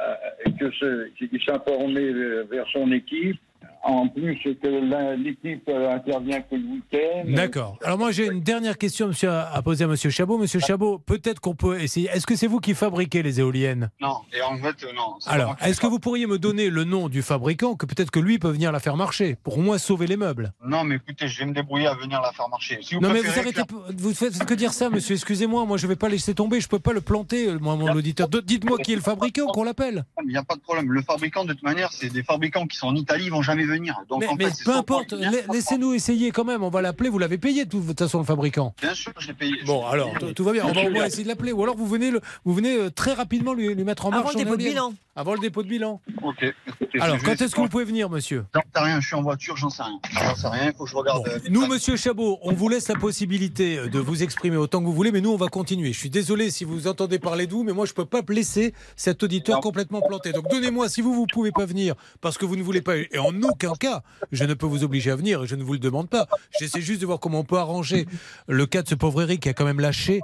N: qu'il s'informait vers son équipe. En plus, que l'équipe intervient que le week-end.
C: D'accord. Alors moi, j'ai une dernière question monsieur, à poser à monsieur Chabot. Monsieur Chabot, peut-être qu'on peut essayer. Est-ce que c'est vous qui fabriquez les éoliennes ?
O: Non, et en fait, non.
C: Alors, est-ce que vous pourriez me donner le nom du fabricant, que peut-être que lui peut venir la faire marcher, pour au moins sauver les meubles ?
O: Non, mais écoutez, je vais me débrouiller à venir la faire marcher. Si vous
C: non, mais vous arrêtez, vous faites que dire ça, monsieur. Excusez-moi, moi je vais pas laisser tomber, je peux pas le planter, moi, mon auditeur. Dites-moi qui est le fabricant, qu'on l'appelle.
O: Il n'y a pas de problème. Le fabricant, de toute manière, c'est des fabricants qui sont en Italie, ils vont jamais venir. Donc,
C: mais peu importe, laissez-nous essayer quand même. On va l'appeler. Vous l'avez payé de toute façon, le fabricant.
O: Bien sûr, je l'ai payé.
C: Bon, alors tout va bien. On va au moins essayer de l'appeler. Ou alors vous venez très rapidement lui mettre en marche.
G: Avant le dépôt de bilan.
C: Avant le dépôt de bilan.
O: Ok. Écoutez,
C: alors, quand est-ce que vous pouvez venir, monsieur ?
O: J'en sais rien. Je suis en voiture, j'en sais rien. Il faut que je regarde.
C: Bon. Nous, monsieur Chabot, on vous laisse la possibilité de vous exprimer autant que vous voulez, mais nous, on va continuer. Je suis désolé si vous entendez parler de vous, mais moi, je peux pas laisser cet auditeur complètement planté. Donc, donnez-moi, si vous pouvez pas venir parce que vous ne voulez pas, et en aucun cas, je ne peux vous obliger à venir, et je ne vous le demande pas. J'essaie juste de voir comment on peut arranger le cas de ce pauvre Eric qui a quand même lâché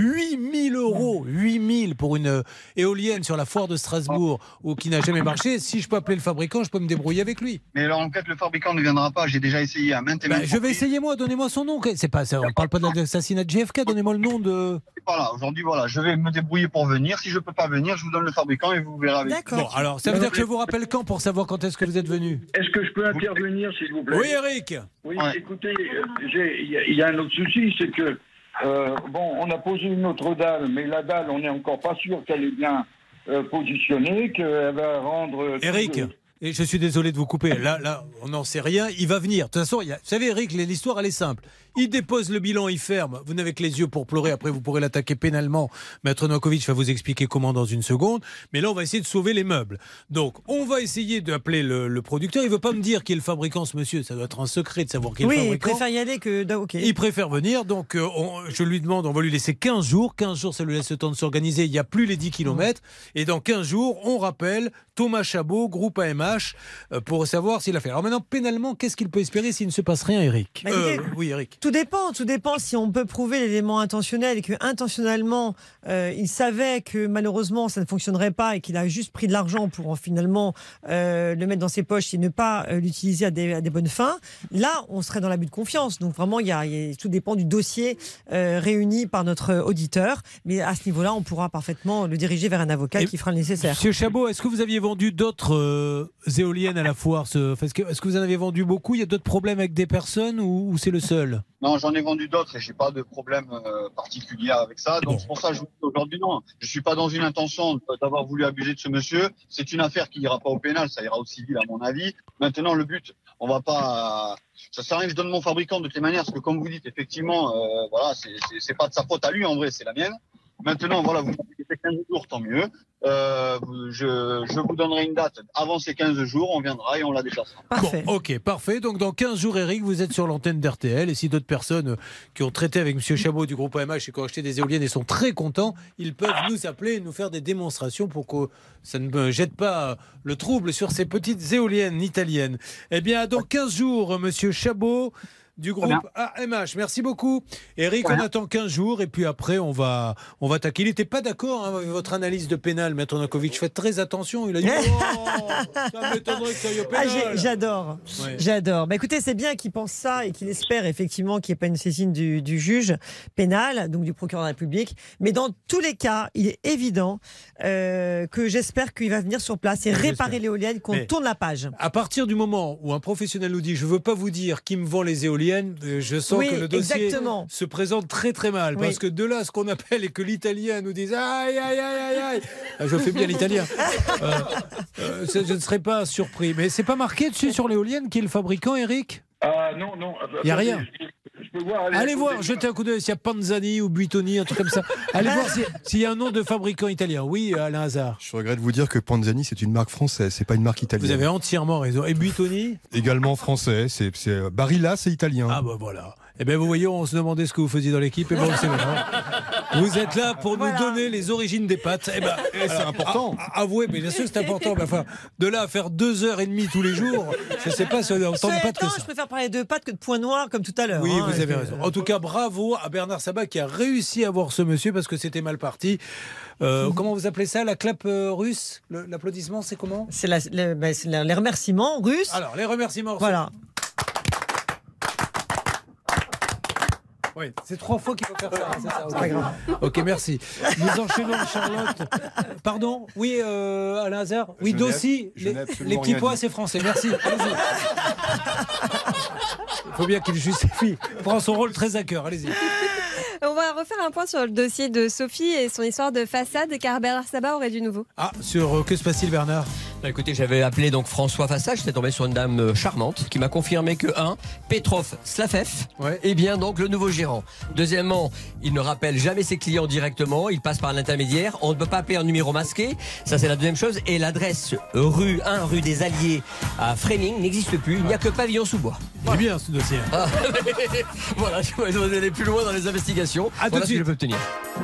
C: 8 000 €, 8 000 pour une éolienne sur la foire de Strasbourg ou qui n'a jamais marché. Si je peux appeler le fabricant, je peux me débrouiller avec lui.
O: Mais alors en fait, le fabricant ne viendra pas. J'ai déjà essayé à maintes et maintes.
C: Je vais essayer moi. Donnez-moi son nom. C'est pas ça. On parle pas de l'assassinat de JFK. Donnez-moi le nom de.
O: Voilà. Aujourd'hui, voilà, je vais me débrouiller pour venir. Si je peux pas venir, je vous donne le fabricant et vous verrez avec.
C: D'accord. Bon, alors ça veut dire que je vous rappelle quand pour savoir quand est-ce que vous êtes venu.
N: Est-ce que je peux intervenir, s'il vous plaît ?
C: Oui, Eric.
N: Oui, écoutez, il y a un autre souci, c'est que on a posé une autre dalle, mais la dalle, on n'est encore pas sûr qu'elle est bien positionnée, qu'elle va rendre.
C: Eric. Et je suis désolé de vous couper. Là, on n'en sait rien. Il va venir. De toute façon, vous savez, Eric, l'histoire, elle est simple. Il dépose le bilan, il ferme. Vous n'avez que les yeux pour pleurer. Après, vous pourrez l'attaquer pénalement. Maître Novakovic va vous expliquer comment dans une seconde. Mais là, on va essayer de sauver les meubles. Donc, on va essayer d'appeler le producteur. Il ne veut pas me dire qui est le fabricant, ce monsieur. Ça doit être un secret de savoir qui est le fabricant.
G: Oui, il préfère y aller que... Okay.
C: Il préfère venir. Donc, je lui demande, on va lui laisser 15 jours. 15 jours, ça lui laisse le temps de s'organiser. Il n'y a plus les 10 km. Et dans 15 jours, on rappelle Thomas Chabot, groupe AMH, pour savoir s'il a fait. Alors maintenant, pénalement, qu'est-ce qu'il peut espérer s'il ne se passe rien, Eric ? Oui, Eric.
G: Tout dépend si on peut prouver l'élément intentionnel et que intentionnellement, il savait que malheureusement, ça ne fonctionnerait pas et qu'il a juste pris de l'argent pour finalement le mettre dans ses poches et ne pas l'utiliser à des bonnes fins. Là, on serait dans l'abus de confiance. Donc vraiment, tout dépend du dossier réuni par notre auditeur. Mais à ce niveau-là, on pourra parfaitement le diriger vers un avocat qui fera le nécessaire.
C: Monsieur Chabot, est-ce que vous aviez vendu d'autres éoliennes à la foire ? Est-ce que vous en avez vendu beaucoup ? Il y a d'autres problèmes avec des personnes ou c'est le seul ?
O: Non, j'en ai vendu d'autres et j'ai pas de problème particulier avec ça. Donc c'est pour ça que je vous dis aujourd'hui non. Je suis pas dans une intention d'avoir voulu abuser de ce monsieur. C'est une affaire qui ira pas au pénal, ça ira au civil à mon avis. Maintenant le but, on va pas. Ça sert à rien que je donne mon fabricant de toutes les manières, parce que comme vous dites effectivement, voilà, c'est pas de sa faute à lui en vrai, c'est la mienne. Maintenant, voilà, vous m'avez fait 15 jours, tant mieux. Je vous donnerai une date avant ces 15 jours, on viendra et on la déplacera.
C: Bon, ok, parfait. Donc dans 15 jours, Eric, vous êtes sur l'antenne d'RTL. Et si d'autres personnes qui ont traité avec M. Chabot du groupe AMH et qui ont acheté des éoliennes et sont très contents, ils peuvent nous appeler et nous faire des démonstrations pour que ça ne me jette pas le trouble sur ces petites éoliennes italiennes. Eh bien, dans 15 jours, M. Chabot du groupe AMH. Merci beaucoup. Eric, on attend 15 jours et puis après, on va attaquer. Il n'était pas d'accord avec votre analyse de pénal, Maître Novakovic. Faites très attention. Il a dit ça m'étonnerait que ça aille au pénal.
G: J'adore.
C: Ouais.
G: J'adore. Écoutez, c'est bien qu'il pense ça et qu'il espère effectivement qu'il n'y ait pas une saisine du juge pénal, donc du procureur de la République. Mais dans tous les cas, il est évident que j'espère qu'il va venir sur place et réparer l'éolienne, qu'on tourne la page.
C: À partir du moment où un professionnel nous dit « je ne veux pas vous dire qui me vend les éoliennes », je sens que le dossier se présente très très mal. Parce que de là à ce qu'on appelle et que l'italien nous dise « aïe aïe aïe aïe », je fais bien l'italien, je ne serais pas surpris. Mais c'est pas marqué dessus sur l'éolienne qui est le fabricant, Eric ?
N: Non.
C: Il n'y a rien.
N: Je peux voir,
C: allez voir, jetez un coup d'œil s'il y a Panzani ou Buitoni, un truc comme ça. Allez voir s'il y a un nom de fabricant italien. Oui, Alain Hazard.
Q: Je regrette de vous dire que Panzani, c'est une marque française, c'est pas une marque italienne.
C: Vous avez entièrement raison. Et Buitoni ?
Q: Également français. Barilla, c'est italien.
C: Ah bah voilà. Eh bien, vous voyez, on se demandait ce que vous faisiez dans l'équipe. Et bon, c'est maintenant. Vous êtes là pour nous donner les origines des pâtes. Eh ben,
Q: c'est important.
C: Avouez, mais bien sûr que c'est important. Mais enfin, de là à faire 2h30 tous les jours, je ne sais pas si on entend de pâtes que ça.
G: Je préfère parler de pâtes que de points noirs comme tout à l'heure.
C: Oui, vous avez raison. En tout cas, bravo à Bernard Sabat qui a réussi à voir ce monsieur parce que c'était mal parti. Comment vous appelez ça, la clap russe? L'applaudissement, c'est comment?
G: C'est les remerciements russes.
C: Alors, les remerciements russes.
G: Voilà.
C: Oui, c'est 3 fois qu'il faut faire ça. C'est ça, okay. Ok, merci. Nous enchaînons, Charlotte. Pardon? Oui, Alain Hazard? Oui, Dossi. Les petits pois, c'est français. Merci. Allez-y. Il faut bien qu'il justifie. Il prend son rôle très à cœur. Allez-y.
H: On va refaire un point sur le dossier de Sophie et son histoire de façade, car Bernard Sabat aurait du nouveau.
C: Ah, sur que se passe-t-il, Bernard?
I: Écoutez, j'avais appelé donc François Fassade, j'étais tombé sur une dame charmante qui m'a confirmé que Petrov Slafev est bien donc le nouveau gérant. Deuxièmement, il ne rappelle jamais ses clients directement, il passe par un intermédiaire, on ne peut pas appeler un numéro masqué, ça c'est la deuxième chose, et l'adresse rue des Alliés à Fréming n'existe plus, il n'y a que Pavillon sous bois.
C: C'est bien ce dossier.
I: Ah, voilà, je vais aller plus loin dans les investigations.
C: À
I: voilà
C: tout de suite.
I: Ce que je peux obtenir.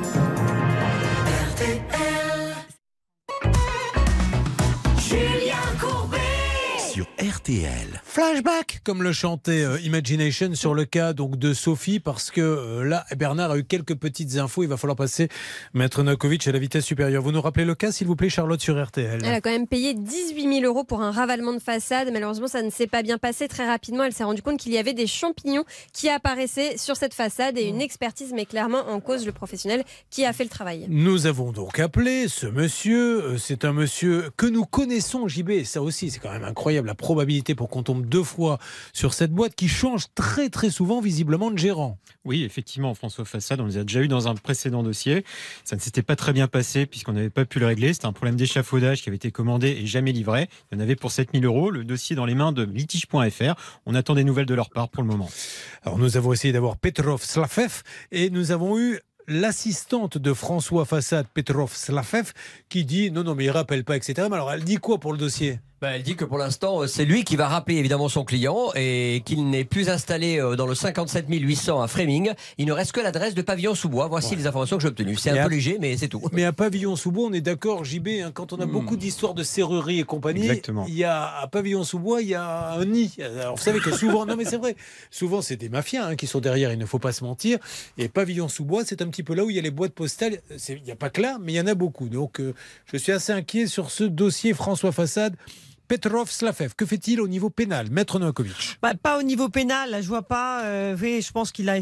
A: Sur RTL.
C: Flashback, comme le chantait Imagination sur le cas donc de Sophie, parce que là, Bernard a eu quelques petites infos. Il va falloir passer Maître Novakovic à la vitesse supérieure. Vous nous rappelez le cas, s'il vous plaît, Charlotte, sur RTL?
H: Elle a quand même payé 18 000 € pour un ravalement de façade. Malheureusement, ça ne s'est pas bien passé. Très rapidement, elle s'est rendue compte qu'il y avait des champignons qui apparaissaient sur cette façade et une expertise met clairement en cause le professionnel qui a fait le travail.
C: Nous avons donc appelé ce monsieur. C'est un monsieur que nous connaissons, JB. Ça aussi, c'est quand même incroyable. La probabilité pour qu'on tombe 2 fois sur cette boîte qui change très très souvent visiblement de gérant.
E: Oui, effectivement, François Fassade, on les a déjà eu dans un précédent dossier. Ça ne s'était pas très bien passé puisqu'on n'avait pas pu le régler. C'était un problème d'échafaudage qui avait été commandé et jamais livré. Il y en avait pour 7 000 €. Le dossier est dans les mains de litige.fr. On attend des nouvelles de leur part pour le moment.
C: Alors nous avons essayé d'avoir Petrov Slafev et nous avons eu l'assistante de François Fassade, Petrov Slafev, qui dit non, mais il ne rappelle pas, etc. Mais alors elle dit quoi pour le dossier?
I: Elle dit que pour l'instant, c'est lui qui va rappeler évidemment son client et qu'il n'est plus installé dans le 57 800 à Fréming. Il ne reste que l'adresse de Pavillon-sous-Bois. Voici les informations que j'ai obtenues. C'est un peu léger, mais c'est tout.
C: Mais à Pavillon-sous-Bois, on est d'accord, JB, quand on a beaucoup d'histoires de serrurerie et compagnie, il y a, à Pavillon-sous-Bois, il y a un nid. Alors vous savez que souvent, non mais c'est vrai, souvent c'est des mafias qui sont derrière, il ne faut pas se mentir. Et Pavillon-sous-Bois, c'est un petit peu là où il y a les boîtes postales. Il n'y a pas que là, mais il y en a beaucoup. Donc je suis assez inquiet sur ce dossier François Fassade. Petrov Slafev, que fait-il au niveau pénal, Maître Novakovic?
G: Pas au niveau pénal, là, je vois pas. Je pense qu'il a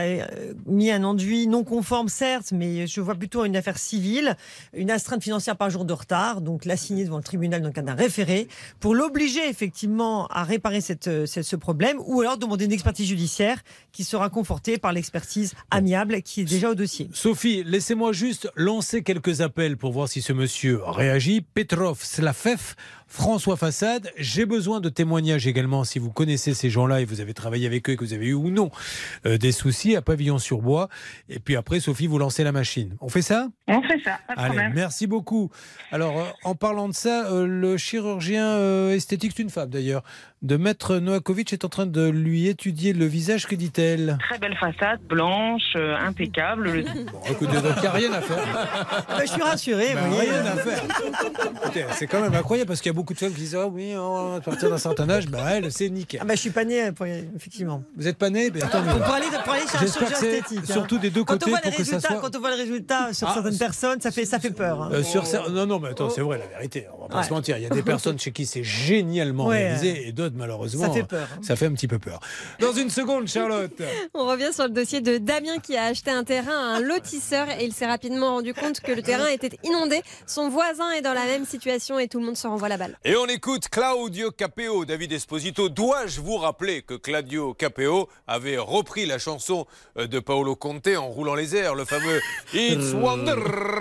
G: mis un enduit non conforme, certes, mais je vois plutôt une affaire civile, une astreinte financière par jour de retard, donc l'assigner devant le tribunal dans le cadre d'un référé, pour l'obliger effectivement à réparer ce problème, ou alors demander une expertise judiciaire qui sera confortée par l'expertise amiable qui est déjà au dossier.
C: Sophie, laissez-moi juste lancer quelques appels pour voir si ce monsieur réagit. Petrov Slafev, François Fassade, j'ai besoin de témoignages également si vous connaissez ces gens-là et vous avez travaillé avec eux et que vous avez eu ou non des soucis à Pavillon-sur-Bois. Et puis après, Sophie, vous lancez la machine. On fait ça?
F: On fait ça, pas de problème.
C: Merci beaucoup. Alors, en parlant de ça, le chirurgien esthétique, c'est une femme d'ailleurs, de Maître Novakovic est en train de lui étudier le visage. Que dit-elle?
F: Très belle façade, blanche, impeccable.
C: Bon, écoutez, donc il n'y a rien à faire.
G: Je suis rassuré.
C: Rien à faire. Écoutez, c'est quand même incroyable parce qu'il y a beaucoup beaucoup de femmes qui disent ah oui, à partir d'un certain âge, elle, c'est nickel.
G: Ah je suis pas né, effectivement.
C: Vous êtes pas né, attends.
G: Pour aller chez un
C: J'espère que
G: chirurgien
C: c'est
G: esthétique.
C: surtout des deux côtés pour que ça soit.
G: Quand on voit le résultat sur certaines personnes, ça fait peur. Hein.
C: Non, mais attends, c'est vrai la vérité. On va pas se mentir. Il y a des personnes chez qui c'est génialement réalisé et d'autres malheureusement.
G: Ça fait peur.
C: Ça fait un petit peu peur. Dans une seconde, Charlotte.
H: On revient sur le dossier de Damien qui a acheté un terrain à un lotisseur et il s'est rapidement rendu compte que le terrain était inondé. Son voisin est dans la même situation et tout le monde se renvoie la balle.
R: Et on écoute Claudio Capeo, David Esposito. Dois-je vous rappeler que Claudio Capeo avait repris la chanson de Paolo Conte en roulant les airs, le fameux It's Wonder.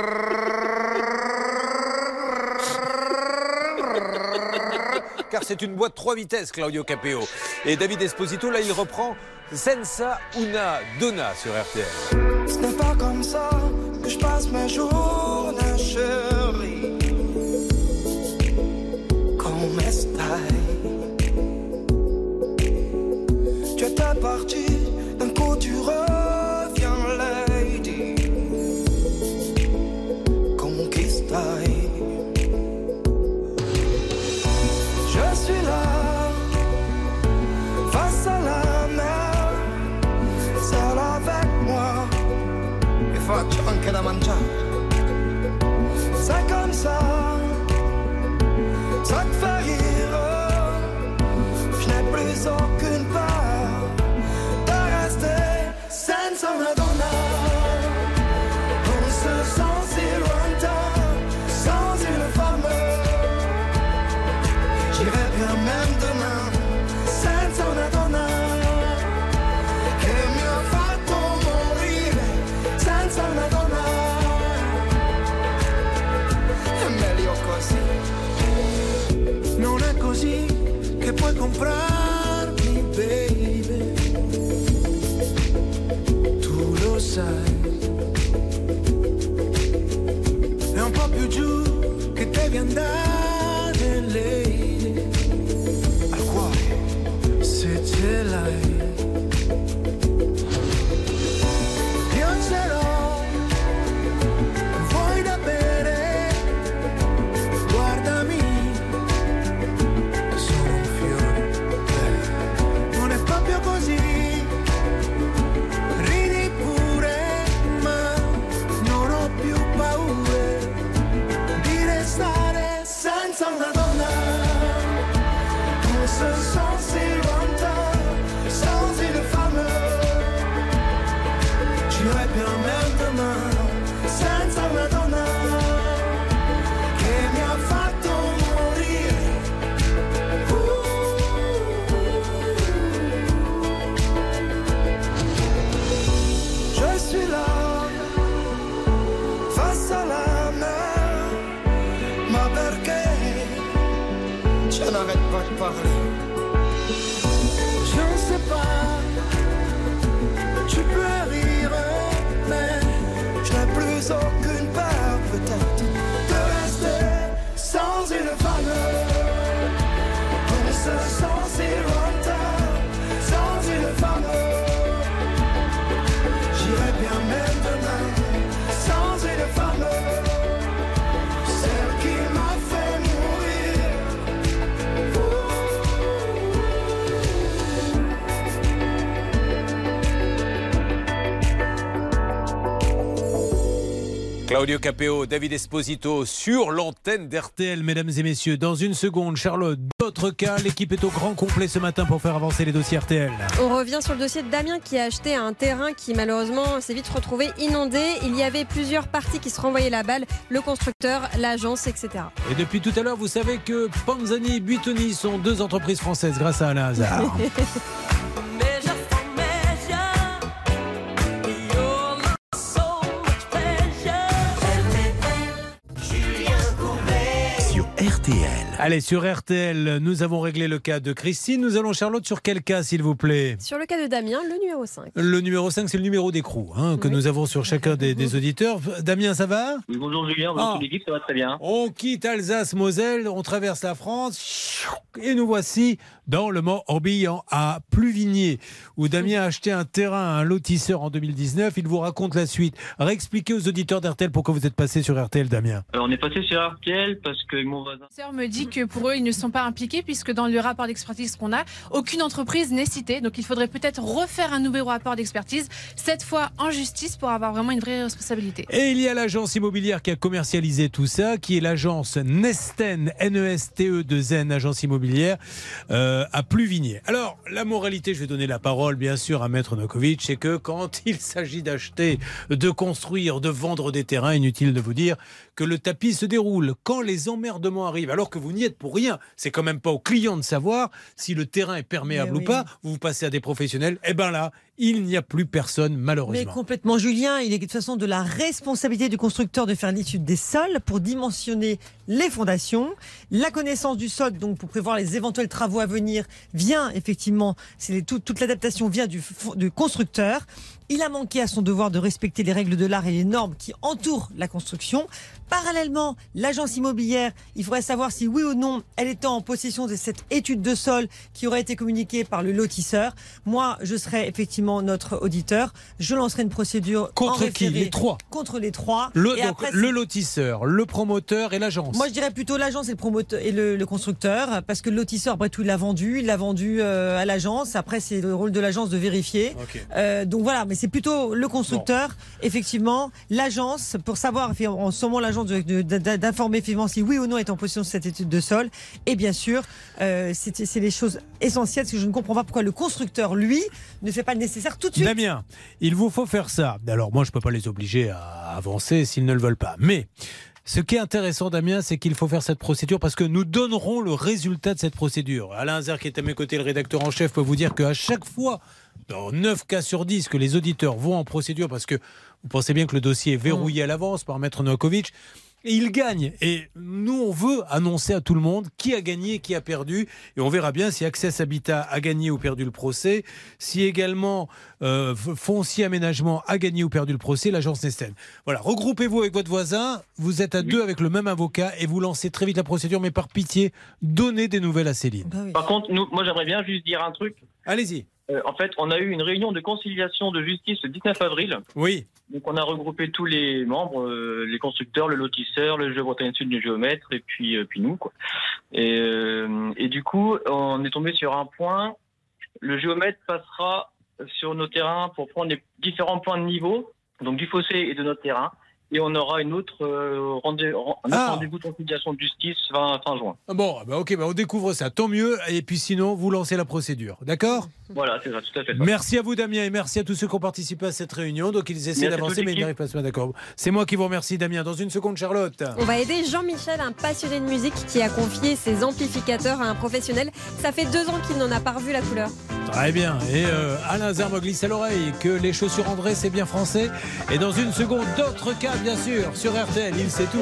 R: Car c'est une boîte 3 vitesses, Claudio Capeo. Et David Esposito, là, il reprend Senza una donna sur RTL.
K: Ce n'est pas comme ça que je passe mes journées, chérie. Come stai? Tu étais parti, d'un coup tu reviens, lady. Con qui stai? Je suis là, face à la mer, seul avec moi, e faccio anche da mangiare. C'est comme ça te fait rire, je n'ai plus aucune peur de rester senza una donna. On se sent si lointain, sans une femme. J'irai bien même demain, senza una donna, che mi ha fatto morire, senza una donna, è meglio così. Non è così che puoi comprarmi, baby, tu lo sai. È un po' più giù che devi andare, lady, al cuore, se ce l'hai. Io ce l'ho, vuoi da bere, guardami. Così ridi pure, ma non ho più paura di restare senza una donna. On se sent si lointain, sans une femme. J'irai bien même demain, senza una donna, che mi ha fatto morire. Je suis là, face à la mer, ma perché je n'arrête pas de parler. Je ne sais pas, tu peux rire, mais je n'ai plus aucune peur peut-être de rester sans une femme. On se sent si lointain, sans une femme. J'irai bien même demain, sans une femme, celle qui m'a fait mourir.
R: Claudio Capeo, David Esposito sur l'antenne d'RTL.
C: Mesdames et messieurs, dans une seconde, Charlotte, d'autres cas. L'équipe est au grand complet ce matin pour faire avancer les dossiers RTL.
H: On revient sur le dossier de Damien qui a acheté un terrain qui malheureusement s'est vite retrouvé inondé. Il y avait plusieurs parties qui se renvoyaient la balle, le constructeur, l'agence, etc.
C: Et depuis tout à l'heure, vous savez que Panzani et Buitoni sont deux entreprises françaises grâce à Alain Hazard.
A: RTL.
C: Allez, sur RTL, nous avons réglé le cas de Christine. Nous allons, Charlotte, sur quel cas, s'il vous plaît?
H: Sur le cas de Damien, le numéro 5.
C: Le numéro 5, c'est le numéro d'écrou que nous avons sur chacun des auditeurs. Damien, ça va?
S: Oui, bonjour Julien, bonjour toute l'équipe, ça va très bien.
C: On quitte Alsace-Moselle, on traverse la France et nous voici dans le Morbihan, à Pluvigné, où Damien a acheté un terrain à un lotisseur en 2019. Il vous raconte la suite. Réexpliquez aux auditeurs d'RTL pourquoi vous êtes passé sur RTL, Damien.
S: On est passé sur RTL parce que mon voisin
D: Me dit que pour eux, ils ne sont pas impliqués puisque dans le rapport d'expertise qu'on a, aucune entreprise n'est citée. Donc il faudrait peut-être refaire un nouveau rapport d'expertise, cette fois en justice, pour avoir vraiment une vraie responsabilité.
C: Et il y a l'agence immobilière qui a commercialisé tout ça, qui est l'agence Nesten, Neste2N, agence immobilière à Pluvigné. Alors, la moralité, je vais donner la parole bien sûr à Maître Novakovic, c'est que quand il s'agit d'acheter, de construire, de vendre des terrains, inutile de vous dire que le tapis se déroule. Quand les emmerdements arrivent, alors que vous n'y êtes pour rien, c'est quand même pas au client de savoir si le terrain est perméable ou pas, vous passez à des professionnels, et ben là, il n'y a plus personne malheureusement.
G: Mais complètement, Julien, il est de toute façon de la responsabilité du constructeur de faire l'étude des sols pour dimensionner les fondations. La connaissance du sol, donc pour prévoir les éventuels travaux à venir, vient effectivement, toute l'adaptation vient du constructeur. Il a manqué à son devoir de respecter les règles de l'art et les normes qui entourent la construction. Parallèlement, l'agence immobilière, il faudrait savoir si oui ou non elle était en possession de cette étude de sol qui aurait été communiquée par le lotisseur. Moi, je serais effectivement notre auditeur. Je lancerai une procédure
C: contre qui? Les trois.
G: Contre les trois.
C: Le lotisseur, le promoteur et l'agence.
G: Moi, je dirais plutôt l'agence et le promoteur et le constructeur, parce que le lotisseur, après tout, il l'a vendu à l'agence. Après, c'est le rôle de l'agence de vérifier. Okay. Donc voilà, mais c'est plutôt le constructeur, effectivement, l'agence, pour savoir en ce moment l'agence d'informer effectivement si oui ou non est en possession de cette étude de sol. Et bien sûr, c'est les choses essentielles, parce que je ne comprends pas pourquoi le constructeur, lui, ne fait pas le nécessaire tout de suite.
C: Damien, il vous faut faire ça. Alors moi, je ne peux pas les obliger à avancer s'ils ne le veulent pas. Mais ce qui est intéressant, Damien, c'est qu'il faut faire cette procédure parce que nous donnerons le résultat de cette procédure. Alain Hazard, qui est à mes côtés, le rédacteur en chef, peut vous dire qu'à chaque fois, dans 9 cas sur 10, que les auditeurs vont en procédure parce que vous pensez bien que le dossier est verrouillé à l'avance par Maître Novakovic, et il gagne. Et nous, on veut annoncer à tout le monde qui a gagné et qui a perdu. Et on verra bien si Access Habitat a gagné ou perdu le procès. Si également Foncier Aménagement a gagné ou perdu le procès, l'agence Nesten. Voilà, regroupez-vous avec votre voisin. Vous êtes à deux avec le même avocat et vous lancez très vite la procédure. Mais par pitié, donnez des nouvelles à Céline.
S: Par contre, moi, j'aimerais bien juste dire un truc.
C: Allez-y.
S: En fait, on a eu une réunion de conciliation de justice le 19 avril.
C: Oui.
S: Donc, on a regroupé tous les membres, les constructeurs, le lotisseur, le Géobretagne Sud, le géomètre, et puis nous, quoi. Et du coup, on est tombé sur un point. Le géomètre passera sur nos terrains pour prendre les différents points de niveau, donc du fossé et de notre terrain. Et on aura une autre rendez-vous de conciliation de justice fin juin.
C: Bon, ok, on découvre ça, tant mieux. Et puis sinon, vous lancez la procédure, d'accord ?
S: Voilà, c'est ça, tout à fait.
C: Merci à vous, Damien, et merci à tous ceux qui ont participé à cette réunion. Donc ils essaient d'avancer, mais ils n'arrivent pas à se mettre d'accord. C'est moi qui vous remercie, Damien. Dans une seconde, Charlotte.
H: On va aider Jean-Michel, un passionné de musique qui a confié ses amplificateurs à un professionnel. Ça fait 2 ans qu'il n'en a pas revu la couleur.
C: Très bien. Et Alain Hazard me glisse à l'oreille que les chaussures André, c'est bien français. Et dans une seconde, d'autres cas, bien sûr, sur RTL. Il sait tout.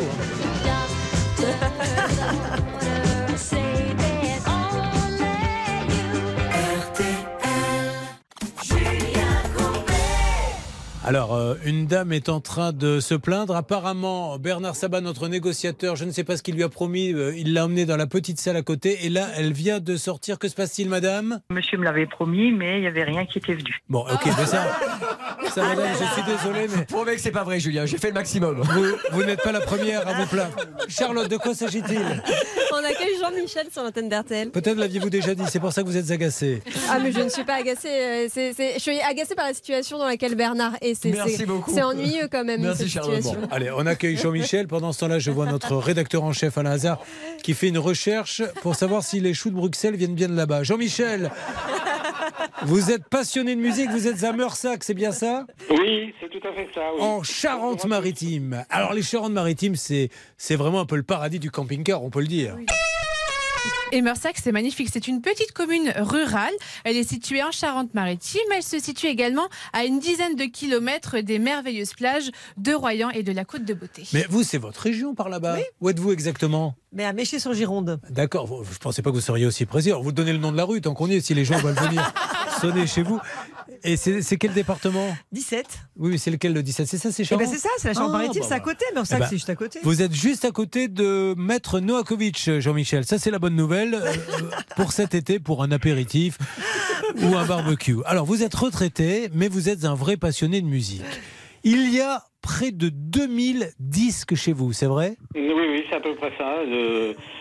C: Alors, une dame est en train de se plaindre. Apparemment, Bernard Sabat, notre négociateur, je ne sais pas ce qu'il lui a promis, il l'a emmenée dans la petite salle à côté. Et là, elle vient de sortir. Que se passe-t-il, madame ?
T: Monsieur me l'avait promis, mais il n'y avait rien qui était venu.
C: Bon, ok, mais ça madame, je suis désolé, mais...
I: Je promets que c'est pas vrai, Julien, j'ai fait le maximum.
C: Vous n'êtes pas la première à vous plaindre. Charlotte, de quoi s'agit-il ?
H: On accueille Jean-Michel sur l'antenne d'RTL.
C: Peut-être l'aviez-vous déjà dit, c'est pour ça que vous êtes agacée.
H: Ah, mais je ne suis pas agacée. Je suis agacée par la situation dans laquelle Bernard est.
I: Merci beaucoup.
H: C'est ennuyeux quand même.
I: Merci,
H: cette
I: Charlotte.
H: situation.
C: Bon, allez, on accueille Jean-Michel. Pendant ce temps-là, je vois notre rédacteur en chef, Alain Hazard, qui fait une recherche pour savoir si les choux de Bruxelles viennent bien de là-bas. Jean-Michel, vous êtes passionné de musique, vous êtes à Meursac, c'est bien ça ?
U: Oui, c'est tout à fait ça. Oui.
C: En Charente-Maritime. Alors, les Charentes-Maritimes, c'est vraiment un peu le paradis du camping-car, on peut le dire. Oui.
D: Et Meursac, c'est magnifique. C'est une petite commune rurale. Elle est située en Charente-Maritime. Elle se situe également à une dizaine de kilomètres des merveilleuses plages de Royan et de la Côte de Beauté.
C: Mais vous, c'est votre région par là-bas. Oui. Où êtes-vous exactement ?
G: Mais à Méché-sur-Gironde.
C: D'accord. Je ne pensais pas que vous seriez aussi précis. Alors, vous donnez le nom de la rue, tant qu'on y est, si les gens veulent venir sonner chez vous. Et c'est quel département ?
G: 17.
C: Oui, mais c'est lequel le 17 ? C'est ça, c'est Charente ?
G: C'est ça, c'est la Charente-Maritime, c'est à côté. Meursac, c'est juste à côté.
C: Vous êtes juste à côté de Maître Novakovic, Jean-Michel. Ça, c'est la bonne nouvelle pour cet été, pour un apéritif ou un barbecue. Alors, vous êtes retraité, mais vous êtes un vrai passionné de musique. Il y a près de 2000 disques chez vous, c'est vrai ?
U: Oui, c'est à peu près ça.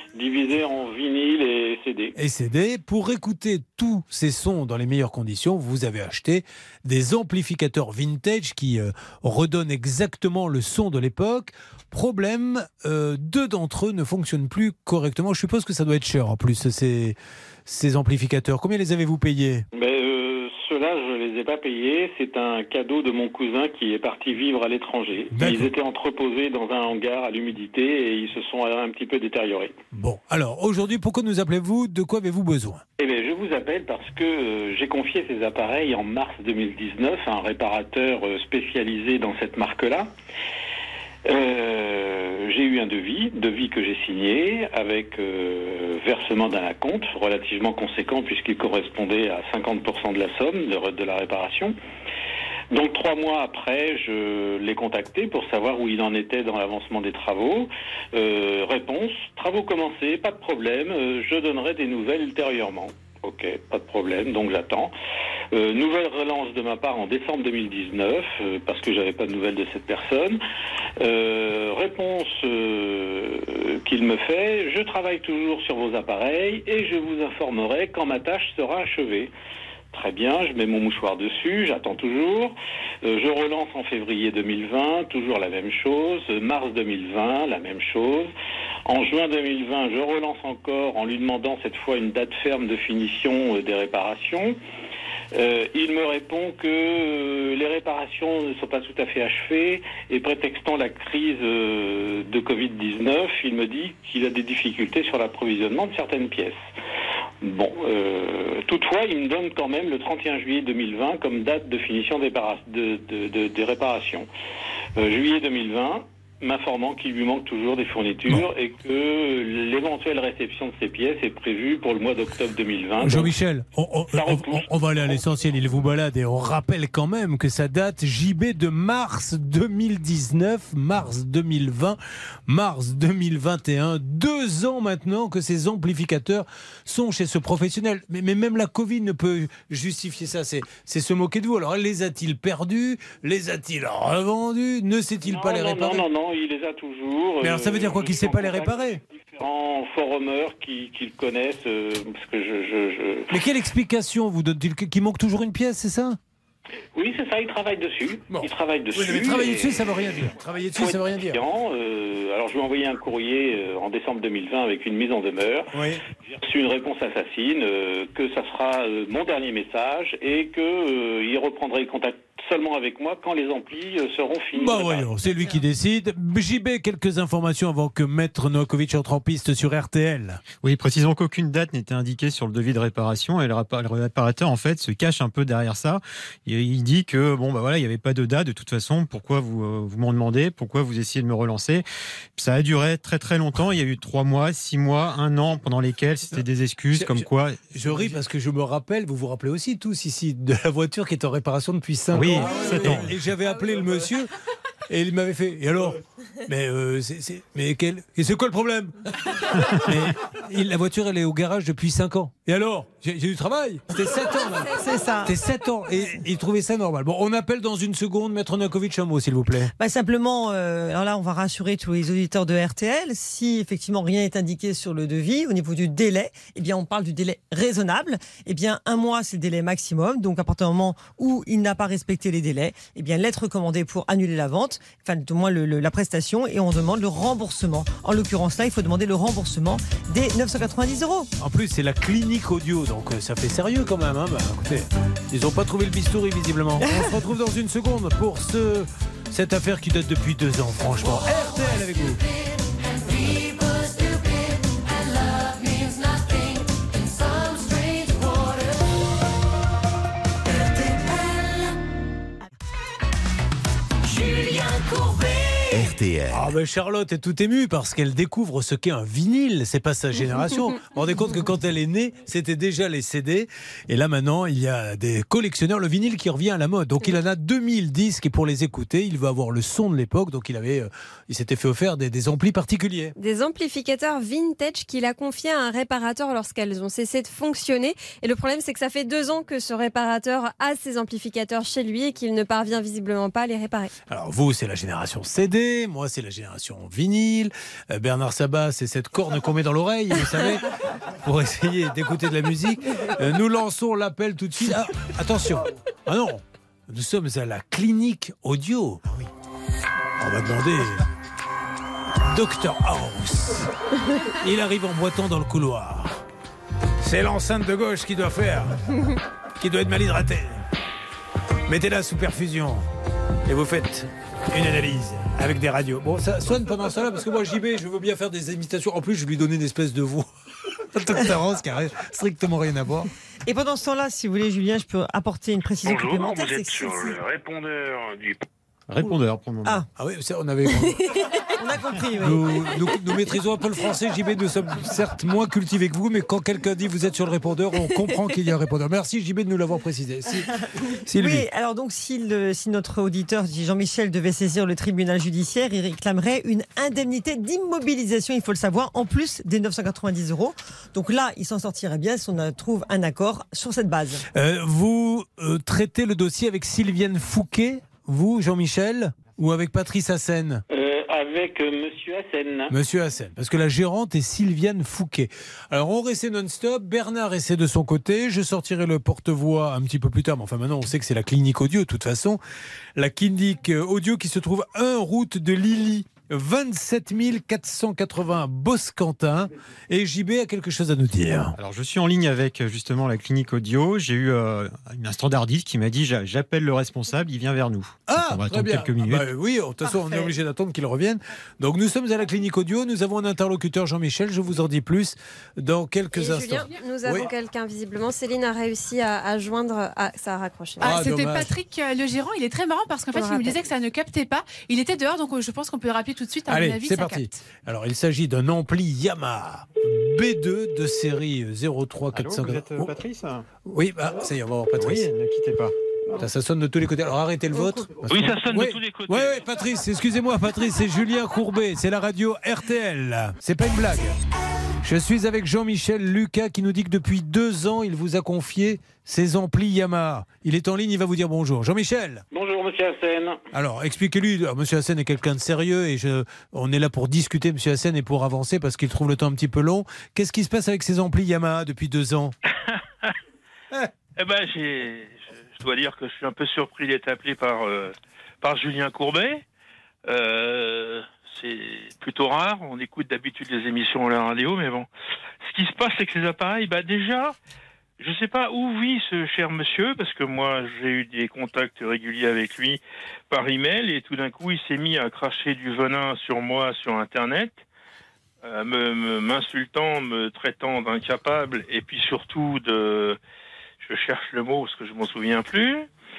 U: divisé en vinyle et CD.
C: Et CD. Pour écouter tous ces sons dans les meilleures conditions, vous avez acheté des amplificateurs vintage qui redonnent exactement le son de l'époque. Problème, 2 d'entre eux ne fonctionnent plus correctement. Je suppose que ça doit être cher en plus, ces amplificateurs. Combien les avez-vous payés ?
U: Ceux-là, je ne les ai pas payés. C'est un cadeau de mon cousin qui est parti vivre à l'étranger. Ils étaient entreposés dans un hangar à l'humidité et ils se sont un petit peu détériorés.
C: Bon, alors aujourd'hui, pourquoi nous appelez-vous ? De quoi avez-vous besoin ?
U: Eh bien, je vous appelle parce que j'ai confié ces appareils en mars 2019 à un réparateur spécialisé dans cette marque-là. J'ai eu un devis que j'ai signé avec versement d'un acompte relativement conséquent puisqu'il correspondait à 50% de la somme de la réparation. Donc 3 mois après, je l'ai contacté pour savoir où il en était dans l'avancement des travaux. Réponse, travaux commencés, pas de problème, je donnerai des nouvelles ultérieurement. Ok, pas de problème, donc j'attends. Nouvelle relance de ma part en décembre 2019, parce que j'avais pas de nouvelles de cette personne. Réponse qu'il me fait, je travaille toujours sur vos appareils et je vous informerai quand ma tâche sera achevée. Très bien, je mets mon mouchoir dessus, j'attends toujours. Je relance en février 2020, toujours la même chose. Mars 2020, la même chose. En juin 2020, je relance encore en lui demandant cette fois une date ferme de finition des réparations. Il me répond que les réparations ne sont pas tout à fait achevées et prétextant la crise de Covid-19, il me dit qu'il a des difficultés sur l'approvisionnement de certaines pièces. Bon, toutefois, il me donne quand même le 31 juillet 2020 comme date de finition des réparations. Juillet 2020, m'informant qu'il lui manque toujours des fournitures et que l'éventuelle réception de ces pièces est prévue pour le mois d'octobre 2020.
C: Jean-Michel, on va aller à l'essentiel, il vous balade et on rappelle quand même que ça date JB de mars 2019, mars 2020, mars 2021, 2 ans maintenant que ces amplificateurs sont chez ce professionnel. Mais même la Covid ne peut justifier ça, c'est se moquer de vous. Alors les a-t-il perdus? Les a-t-il revendus? Ne sait-il pas les réparer?
U: Non, il les a toujours.
C: Mais alors ça veut dire quoi, qu'il ne sait pas les réparer?
U: Différents forumers qui le connaissent, parce que
C: Mais quelle explication vous donne-t-il? Qu'il manque toujours une pièce, c'est ça?
U: Oui, c'est ça, il travaille dessus.
C: Bon.
U: Il travaille dessus.
C: Oui, mais travailler dessus, ça ne veut rien dire. Travailler dessus, ça ne veut rien dire.
U: Alors, je lui ai envoyé un courrier en décembre 2020 avec une mise en demeure.
C: Oui.
U: J'ai reçu une réponse assassine, que ça sera mon dernier message et qu'il reprendrait contact seulement avec moi quand les amplis seront finis.
C: Bah voyons, c'est lui qui décide. JB, quelques informations avant que Maître Novakovic entre en piste sur RTL.
E: Oui, précisons qu'aucune date n'était indiquée sur le devis de réparation et le réparateur en fait se cache un peu derrière ça. Il dit que bon bah voilà, il n'y avait pas de date de toute façon. Pourquoi vous m'en demandez? Pourquoi vous essayez de me relancer? Ça a duré très très longtemps. Il y a eu 3 mois, 6 mois, 1 an pendant lesquels c'était des excuses comme quoi.
C: Je ris parce que je me rappelle, vous vous rappelez aussi tous ici de la voiture qui est en réparation depuis 5 ans.
E: Oui, 7 ans.
C: Et j'avais appelé le monsieur et il m'avait fait. Et alors? Mais c'est quoi le problème? Mais la voiture, elle est au garage depuis 5 ans. Et alors? J'ai du travail. C'était 7 ans. Là.
G: C'est ça.
C: C'était 7 ans. Et il trouvait ça normal. Bon, on appelle dans une seconde. Maître Novakovic, un mot, s'il vous plaît.
G: Simplement, alors là, on va rassurer tous les auditeurs de RTL. Si effectivement rien n'est indiqué sur le devis, au niveau du délai, eh bien, on parle du délai raisonnable. Eh bien, 1 mois, c'est le délai maximum. Donc, à partir du moment où il n'a pas respecté les délais, eh bien, lettre recommandée pour annuler la vente, enfin, du moins la prestation, et on demande le remboursement. En l'occurrence, là, il faut demander le remboursement des 990 €.
C: En plus, c'est la clinique audio, donc ça fait sérieux quand même. Hein. Bah, écoutez, ils n'ont pas trouvé le bistouri, visiblement. On se retrouve dans une seconde pour cette affaire qui date depuis 2 ans, franchement. RTL avec vous.
A: Julien Courbet. RTL.
C: Ah ben Charlotte est tout émue parce qu'elle découvre ce qu'est un vinyle. C'est pas sa génération. Vous vous rendez compte que quand elle est née, c'était déjà les CD. Et là maintenant, il y a des collectionneurs. Le vinyle qui revient à la mode. Donc il en a 2000 disques et pour les écouter, il veut avoir le son de l'époque. Donc il s'était fait offrir des amplis particuliers.
H: Des amplificateurs vintage qu'il a confiés à un réparateur lorsqu'elles ont cessé de fonctionner. Et le problème, c'est que ça fait 2 ans que ce réparateur a ces amplificateurs chez lui et qu'il ne parvient visiblement pas à les réparer.
C: Alors vous, c'est la génération CD. Moi, c'est la génération vinyle. Bernard Sabat, c'est cette corne qu'on met dans l'oreille, vous savez, pour essayer d'écouter de la musique. Nous lançons l'appel tout de suite. Ah, attention. Ah non, nous sommes à la clinique audio. Ah oui. On va demander Dr House. Il arrive en boitant dans le couloir. C'est l'enceinte de gauche qui doit être mal hydratée. Mettez-la sous perfusion et vous faites une analyse avec des radios. Bon, ça sonne pendant ça là parce que moi JB, je veux bien faire des imitations. En plus, je lui donnais une espèce de voix Dr House qui n'a strictement rien à voir.
G: Et pendant ce temps-là, si vous voulez, Julien, je peux apporter une précision
B: Bonjour,
G: complémentaire.
B: vous êtes sur le répondeur du...
E: Répondeur, pour le moment.
C: Ah oui, on avait...
G: On a compris, oui.
C: Nous maîtrisons un peu le français, JB, nous sommes certes moins cultivés que vous, mais quand quelqu'un dit vous êtes sur le répondeur, on comprend qu'il y a un répondeur. Merci JB de nous l'avoir précisé.
G: Oui, alors donc si notre auditeur Jean-Michel devait saisir le tribunal judiciaire, il réclamerait une indemnité d'immobilisation, il faut le savoir, en plus des 990 €. Donc là, il s'en sortirait bien si on trouve un accord sur cette base.
C: Vous traitez le dossier avec Sylviane Fouquet, vous, Jean-Michel, ou avec Patrice Hassen?
U: Avec Monsieur Hassen.
C: Monsieur Hassen, parce que la gérante est Sylviane Fouquet. Alors on restait non-stop, Bernard essaie de son côté, je sortirai le porte-voix un petit peu plus tard, mais enfin maintenant on sait que c'est la clinique audio de toute façon. La clinique audio qui se trouve 1 route de Lilly, 27 480 Boscantin. Et JB a quelque chose à nous dire.
E: Alors je suis en ligne avec justement la clinique audio. J'ai eu un standardiste qui m'a dit j'appelle le responsable, il vient vers nous.
C: Ah,
E: on va
C: très
E: attendre
C: bien.
E: quelques minutes.
C: Oui, de toute façon on est obligé d'attendre qu'il revienne. Donc nous sommes à la clinique audio, nous avons un interlocuteur, Jean-Michel, je vous en dis plus dans quelques instants.
H: Julien, nous avons quelqu'un visiblement. Céline a réussi à joindre... Ah, ça a raccroché.
D: C'était Patrick, le gérant. Il est très marrant parce qu'en fait il me disait que ça ne captait pas. Il était dehors, donc je pense qu'on peut le rappeler tout de suite. À
C: Allez,
D: mon avis,
C: c'est
D: ça
C: parti.
D: capte.
C: Alors, il s'agit d'un ampli Yamaha B2 de série 03 400.
E: Allô, vous êtes Patrice?
C: Oui, ça y est, on va voir Patrice.
E: Oui, ne quittez pas.
C: Ça sonne de tous les côtés. Alors, arrêtez le vôtre.
B: Oui, ça sonne de tous les côtés.
C: Oui, Patrice, excusez-moi, Patrice, c'est Julien Courbet. C'est la radio RTL. C'est pas une blague. Je suis avec Jean-Michel Lucas qui nous dit que depuis 2 ans, il vous a confié ses amplis Yamaha. Il est en ligne, il va vous dire bonjour. Jean-Michel.
U: Bonjour, Monsieur Hassen.
C: Alors, expliquez-lui. Alors, Monsieur Hassen est quelqu'un de sérieux et on est là pour discuter, Monsieur Hassen, et pour avancer parce qu'il trouve le temps un petit peu long. Qu'est-ce qui se passe avec ces amplis Yamaha depuis 2 ans?
B: Eh ben, je dois dire que je suis un peu surpris d'être appelé par Julien Courbet. C'est plutôt rare. On écoute d'habitude les émissions à la radio, mais bon. Ce qui se passe avec ces appareils, déjà, je ne sais pas où vit ce cher monsieur, parce que moi, j'ai eu des contacts réguliers avec lui par email, et tout d'un coup, il s'est mis à cracher du venin sur moi sur Internet, m'insultant, me traitant d'incapable, et puis surtout je cherche le mot parce que je m'en souviens plus,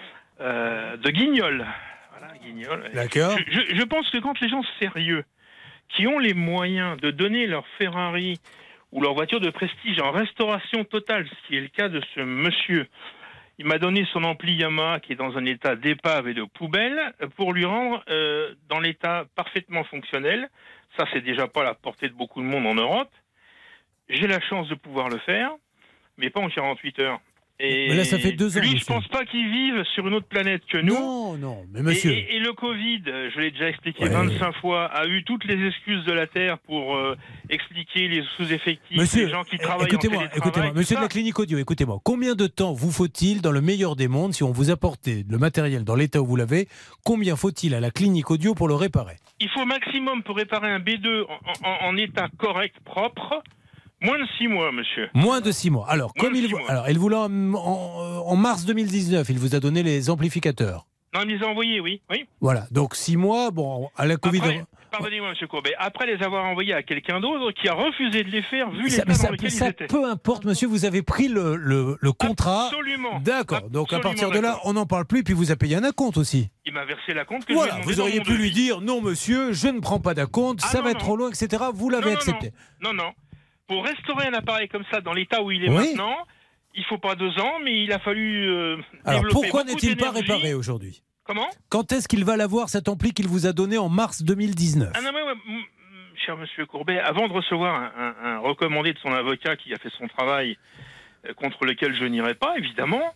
B: de guignol. Voilà, guignol.
C: D'accord.
B: Je pense que quand les gens sérieux, qui ont les moyens de donner leur Ferrari ou leur voiture de prestige en restauration totale, ce qui est le cas de ce monsieur, il m'a donné son ampli Yamaha qui est dans un état d'épave et de poubelle pour lui rendre dans l'état parfaitement fonctionnel. Ça, c'est déjà pas à la portée de beaucoup de monde en Europe. J'ai la chance de pouvoir le faire, mais pas en 48 heures. Et
C: mais là, ça fait 2 ans.
B: Lui,
C: monsieur.
B: je pense pas qu'il vive sur une autre planète que nous.
C: Non, mais monsieur.
B: Et le Covid, je l'ai déjà expliqué 25 fois, a eu toutes les excuses de la Terre pour expliquer les sous-effectifs,
C: Monsieur,
B: les gens qui travaillent
C: écoutez-moi,
B: en télétravail.
C: monsieur de la clinique audio, écoutez-moi. Combien de temps vous faut-il, dans le meilleur des mondes, si on vous apportait le matériel dans l'état où vous l'avez, combien faut-il à la clinique audio pour le réparer?
B: Il faut maximum pour réparer un B2 en état correct, propre, moins de 6 mois, monsieur.
C: Moins de 6 mois. Alors, il vous l'a en mars 2019, il vous a donné les amplificateurs.
B: Non, il les a envoyés, oui.
C: Voilà, donc 6 mois, bon, à la Covid...
B: Pardonnez-moi, monsieur Courbet. Après les avoir envoyés à quelqu'un d'autre qui a refusé de les faire, vu l'état dans lequel ils étaient.
C: Peu importe, monsieur, vous avez pris le contrat.
B: Absolument.
C: D'accord, donc à partir de là, on n'en parle plus, puis vous a payé un acompte aussi.
B: Il m'a versé la compte que
C: voilà,
B: je
C: vous auriez pu lui dire, non monsieur, je ne prends pas d'acompte, ça va être trop loin, etc. Vous l'avez accepté.
B: Non. Pour restaurer un appareil comme ça dans l'état où il est maintenant, il ne faut pas 2 ans, mais il a fallu
C: alors
B: développer
C: pourquoi
B: beaucoup
C: n'est-il pas
B: d'énergie.
C: réparé aujourd'hui?
B: Comment?
C: Quand est-ce qu'il va l'avoir, cet ampli qu'il vous a donné en mars 2019?
B: Ah non, cher monsieur Courbet, avant de recevoir un recommandé de son avocat qui a fait son travail, contre lequel je n'irai pas, évidemment,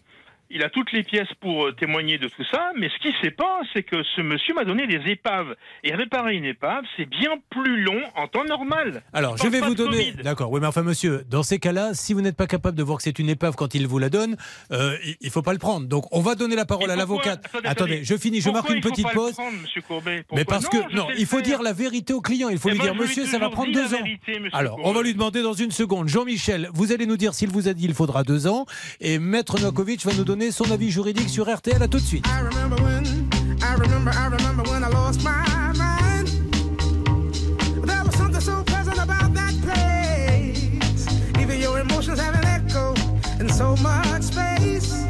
B: Il a toutes les pièces pour témoigner de tout ça, mais ce qu'il ne sait pas, c'est que ce monsieur m'a donné des épaves. Et réparer une épave, c'est bien plus long en temps normal.
C: Alors, je vais vous donner... D'accord, oui, mais enfin, monsieur, dans ces cas-là, si vous n'êtes pas capable de voir que c'est une épave quand il vous la donne, il ne faut pas le prendre. Donc, on va donner la parole à l'avocate. Attendez, je finis, je marque une petite pause.
B: Monsieur Courbet,
C: mais parce que, non, il faut dire la vérité au client. Il faut lui dire, monsieur, ça va prendre 2 ans. Alors, on va lui demander dans une seconde. Jean-Michel, vous allez nous dire s'il vous a dit il faudra 2 ans. Et Maître Novakovic va nous donner son avis juridique sur RTL. À tout de suite.
L: I remember when I lost my mind. There was something so pleasant about that place. Even your emotions have an echo in so much space.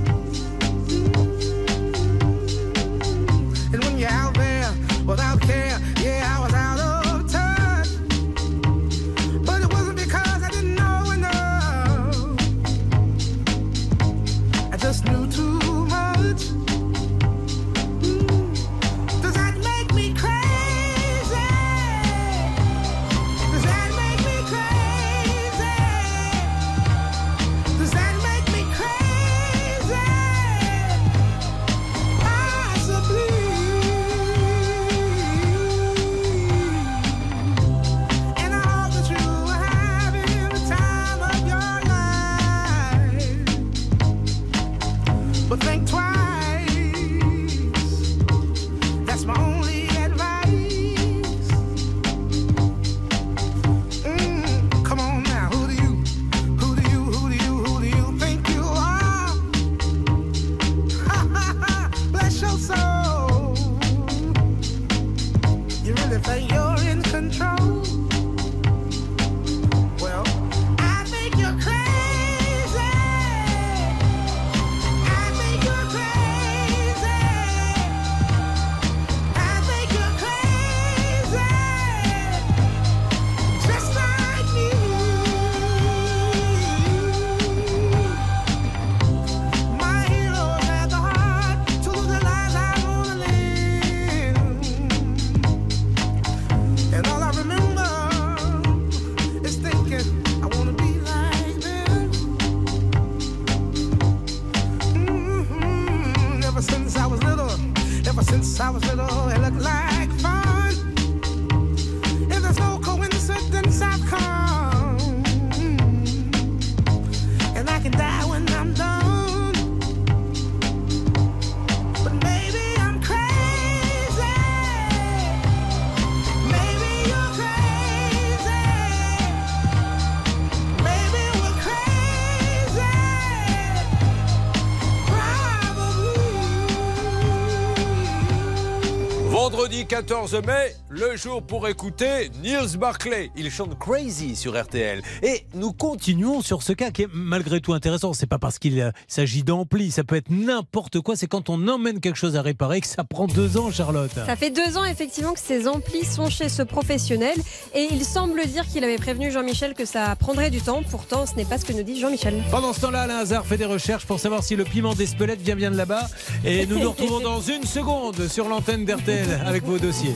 L: And when you're out there without care, yeah, I was out of touch. But it wasn't because I didn't know enough. I just knew too much. Does that make me crazy? Does that make me crazy? Does that make me crazy? Possibly. And I hope that you are having the time of your life. But think twice. That's my only advice. Come on now, who do you think you are? Bless your soul. You really think you're in control? Well, I think you're crazy. I think you're crazy. I think you're crazy. Just like me. My heroes had the heart to lose the lives I wanna live. And all I remember is thinking I wanna be like them. Ever since I was little, it looked like fun. And there's no coincidence I've come. And I can die when I'm done. But maybe I'm crazy. Maybe you're crazy. Maybe we're crazy.
R: Vendredi 14 mai, le jour pour écouter Niels Barclay. Il chante Crazy sur RTL.
C: Et nous continuons sur ce cas qui est malgré tout intéressant. C'est pas parce qu'il s'agit d'ampli, ça peut être n'importe quoi. C'est quand on emmène quelque chose à réparer que ça prend 2 ans, Charlotte.
H: Ça fait 2 ans effectivement que ces amplis sont chez ce professionnel et il semble dire qu'il avait prévenu Jean-Michel que ça prendrait du temps. Pourtant, ce n'est pas ce que nous dit Jean-Michel.
C: Pendant ce temps-là, Alain Hazard fait des recherches pour savoir si le piment d'Espelette vient bien de là-bas. Et nous nous retrouvons dans une seconde sur l'antenne d'RTL avec vos dossiers.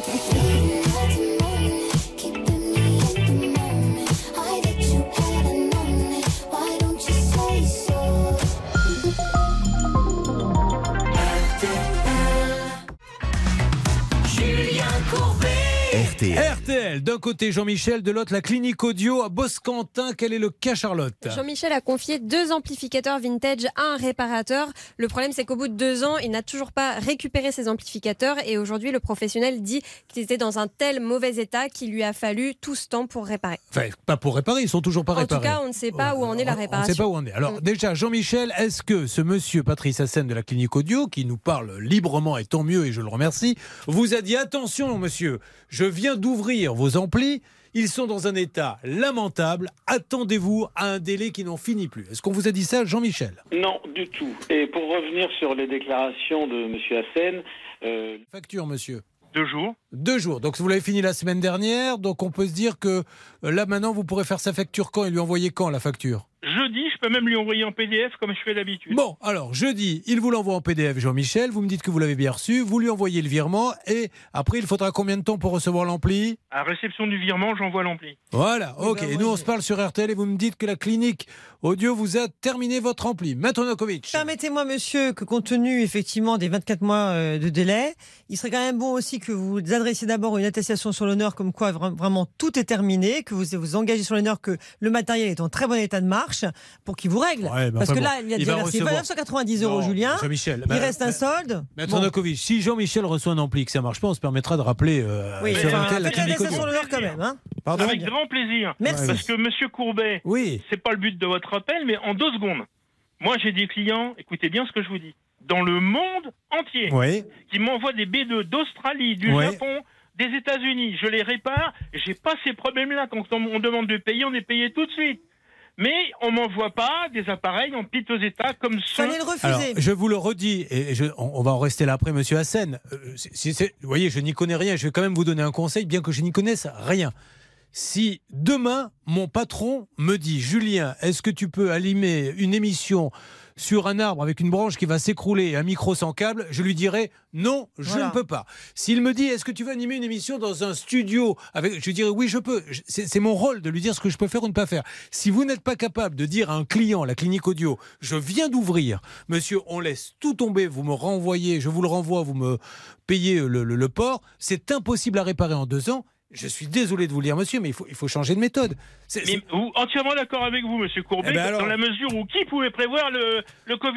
A: Julien Courbet.
C: RTL, d'un côté Jean-Michel, de l'autre la clinique audio à Boscantin. Quel est le cas, Charlotte?
H: Jean-Michel a confié 2 amplificateurs vintage à un réparateur. Le problème, c'est qu'au bout de 2 ans, il n'a toujours pas récupéré ses amplificateurs et aujourd'hui, le professionnel dit qu'ils étaient dans un tel mauvais état qu'il lui a fallu tout ce temps pour réparer.
C: Enfin, pas pour réparer, ils sont toujours pas réparés.
H: En tout cas, on ne sait pas où en est la réparation.
C: On ne sait pas où on est. Alors déjà, Jean-Michel, est-ce que ce monsieur Patrice Hassen de la clinique audio, qui nous parle librement et tant mieux et je le remercie, vous a dit attention monsieur, je viens d'ouvrir vos amplis, ils sont dans un état lamentable, attendez-vous à un délai qui n'en finit plus. Est-ce qu'on vous a dit ça, Jean-Michel?
U: Non, du tout. Et pour revenir sur les déclarations de M. Hassen...
C: Facture, monsieur.
B: 2 jours.
C: 2 jours. Donc vous l'avez fini la semaine dernière, donc on peut se dire que là maintenant vous pourrez faire sa facture quand et lui envoyer quand la facture?
B: Jeudi, je peux même lui envoyer en PDF comme je fais d'habitude.
C: Bon, alors, jeudi, il vous l'envoie en PDF, Jean-Michel. Vous me dites que vous l'avez bien reçu. Vous lui envoyez le virement. Et après, il faudra combien de temps pour recevoir l'ampli ?
B: À réception du virement, j'envoie l'ampli.
C: Voilà, ok. Et nous, on se parle sur RTL et vous me dites que la clinique audio vous a terminé votre ampli. Maître Nokovic.
G: Permettez-moi, monsieur, que compte tenu effectivement des 24 mois de délai, il serait quand même bon aussi que vous adressiez d'abord une attestation sur l'honneur comme quoi vraiment tout est terminé, que vous vous engagez sur l'honneur que le matériel est en très bon état de marche pour qu'il vous règle.
C: Ouais,
G: parce que là, il a déjà versé 990 €, Julien.
C: Jean-Michel.
G: Il reste un solde.
C: Maître Nokovic, si Jean-Michel reçoit un ampli que ça marche pas, on se permettra de rappeler
G: oui,
C: sur RTL la
G: faites
C: clinique audio.
G: l'attestation sur l'honneur quand même. Hein.
C: Pardon ?
B: Avec grand plaisir.
G: Merci.
B: Parce que monsieur Courbet, c'est pas le but de votre appel, mais en 2 secondes. Moi, j'ai des clients, écoutez bien ce que je vous dis, dans le monde entier, qui m'envoient des B2 d'Australie, du Japon, des États-Unis. Je les répare. J'ai pas ces problèmes-là. Quand on demande de payer, on est payé tout de suite. Mais on m'envoie pas des appareils en piteux état comme ceux...
G: Fallait le refuser.
C: Alors, je vous le redis, et on va en rester là après, monsieur Hassen. Vous voyez, je n'y connais rien. Je vais quand même vous donner un conseil, bien que je n'y connaisse rien. Si demain, mon patron me dit « Julien, est-ce que tu peux animer une émission sur un arbre avec une branche qui va s'écrouler et un micro sans câble ?» Je lui dirai « Non, je ne peux pas. » S'il me dit « Est-ce que tu veux animer une émission dans un studio ?» Je lui dirai « Oui, je peux. » C'est mon rôle de lui dire ce que je peux faire ou ne pas faire. Si vous n'êtes pas capable de dire à un client, la clinique audio, « Je viens d'ouvrir. Monsieur, on laisse tout tomber. Vous me renvoyez, je vous le renvoie, vous me payez le port. » C'est impossible à réparer en 2 ans. Je suis désolé de vous le dire, monsieur, mais il faut changer de méthode.
B: Entièrement d'accord avec vous, monsieur Courbet, dans la mesure où qui pouvait prévoir le Covid-19 ?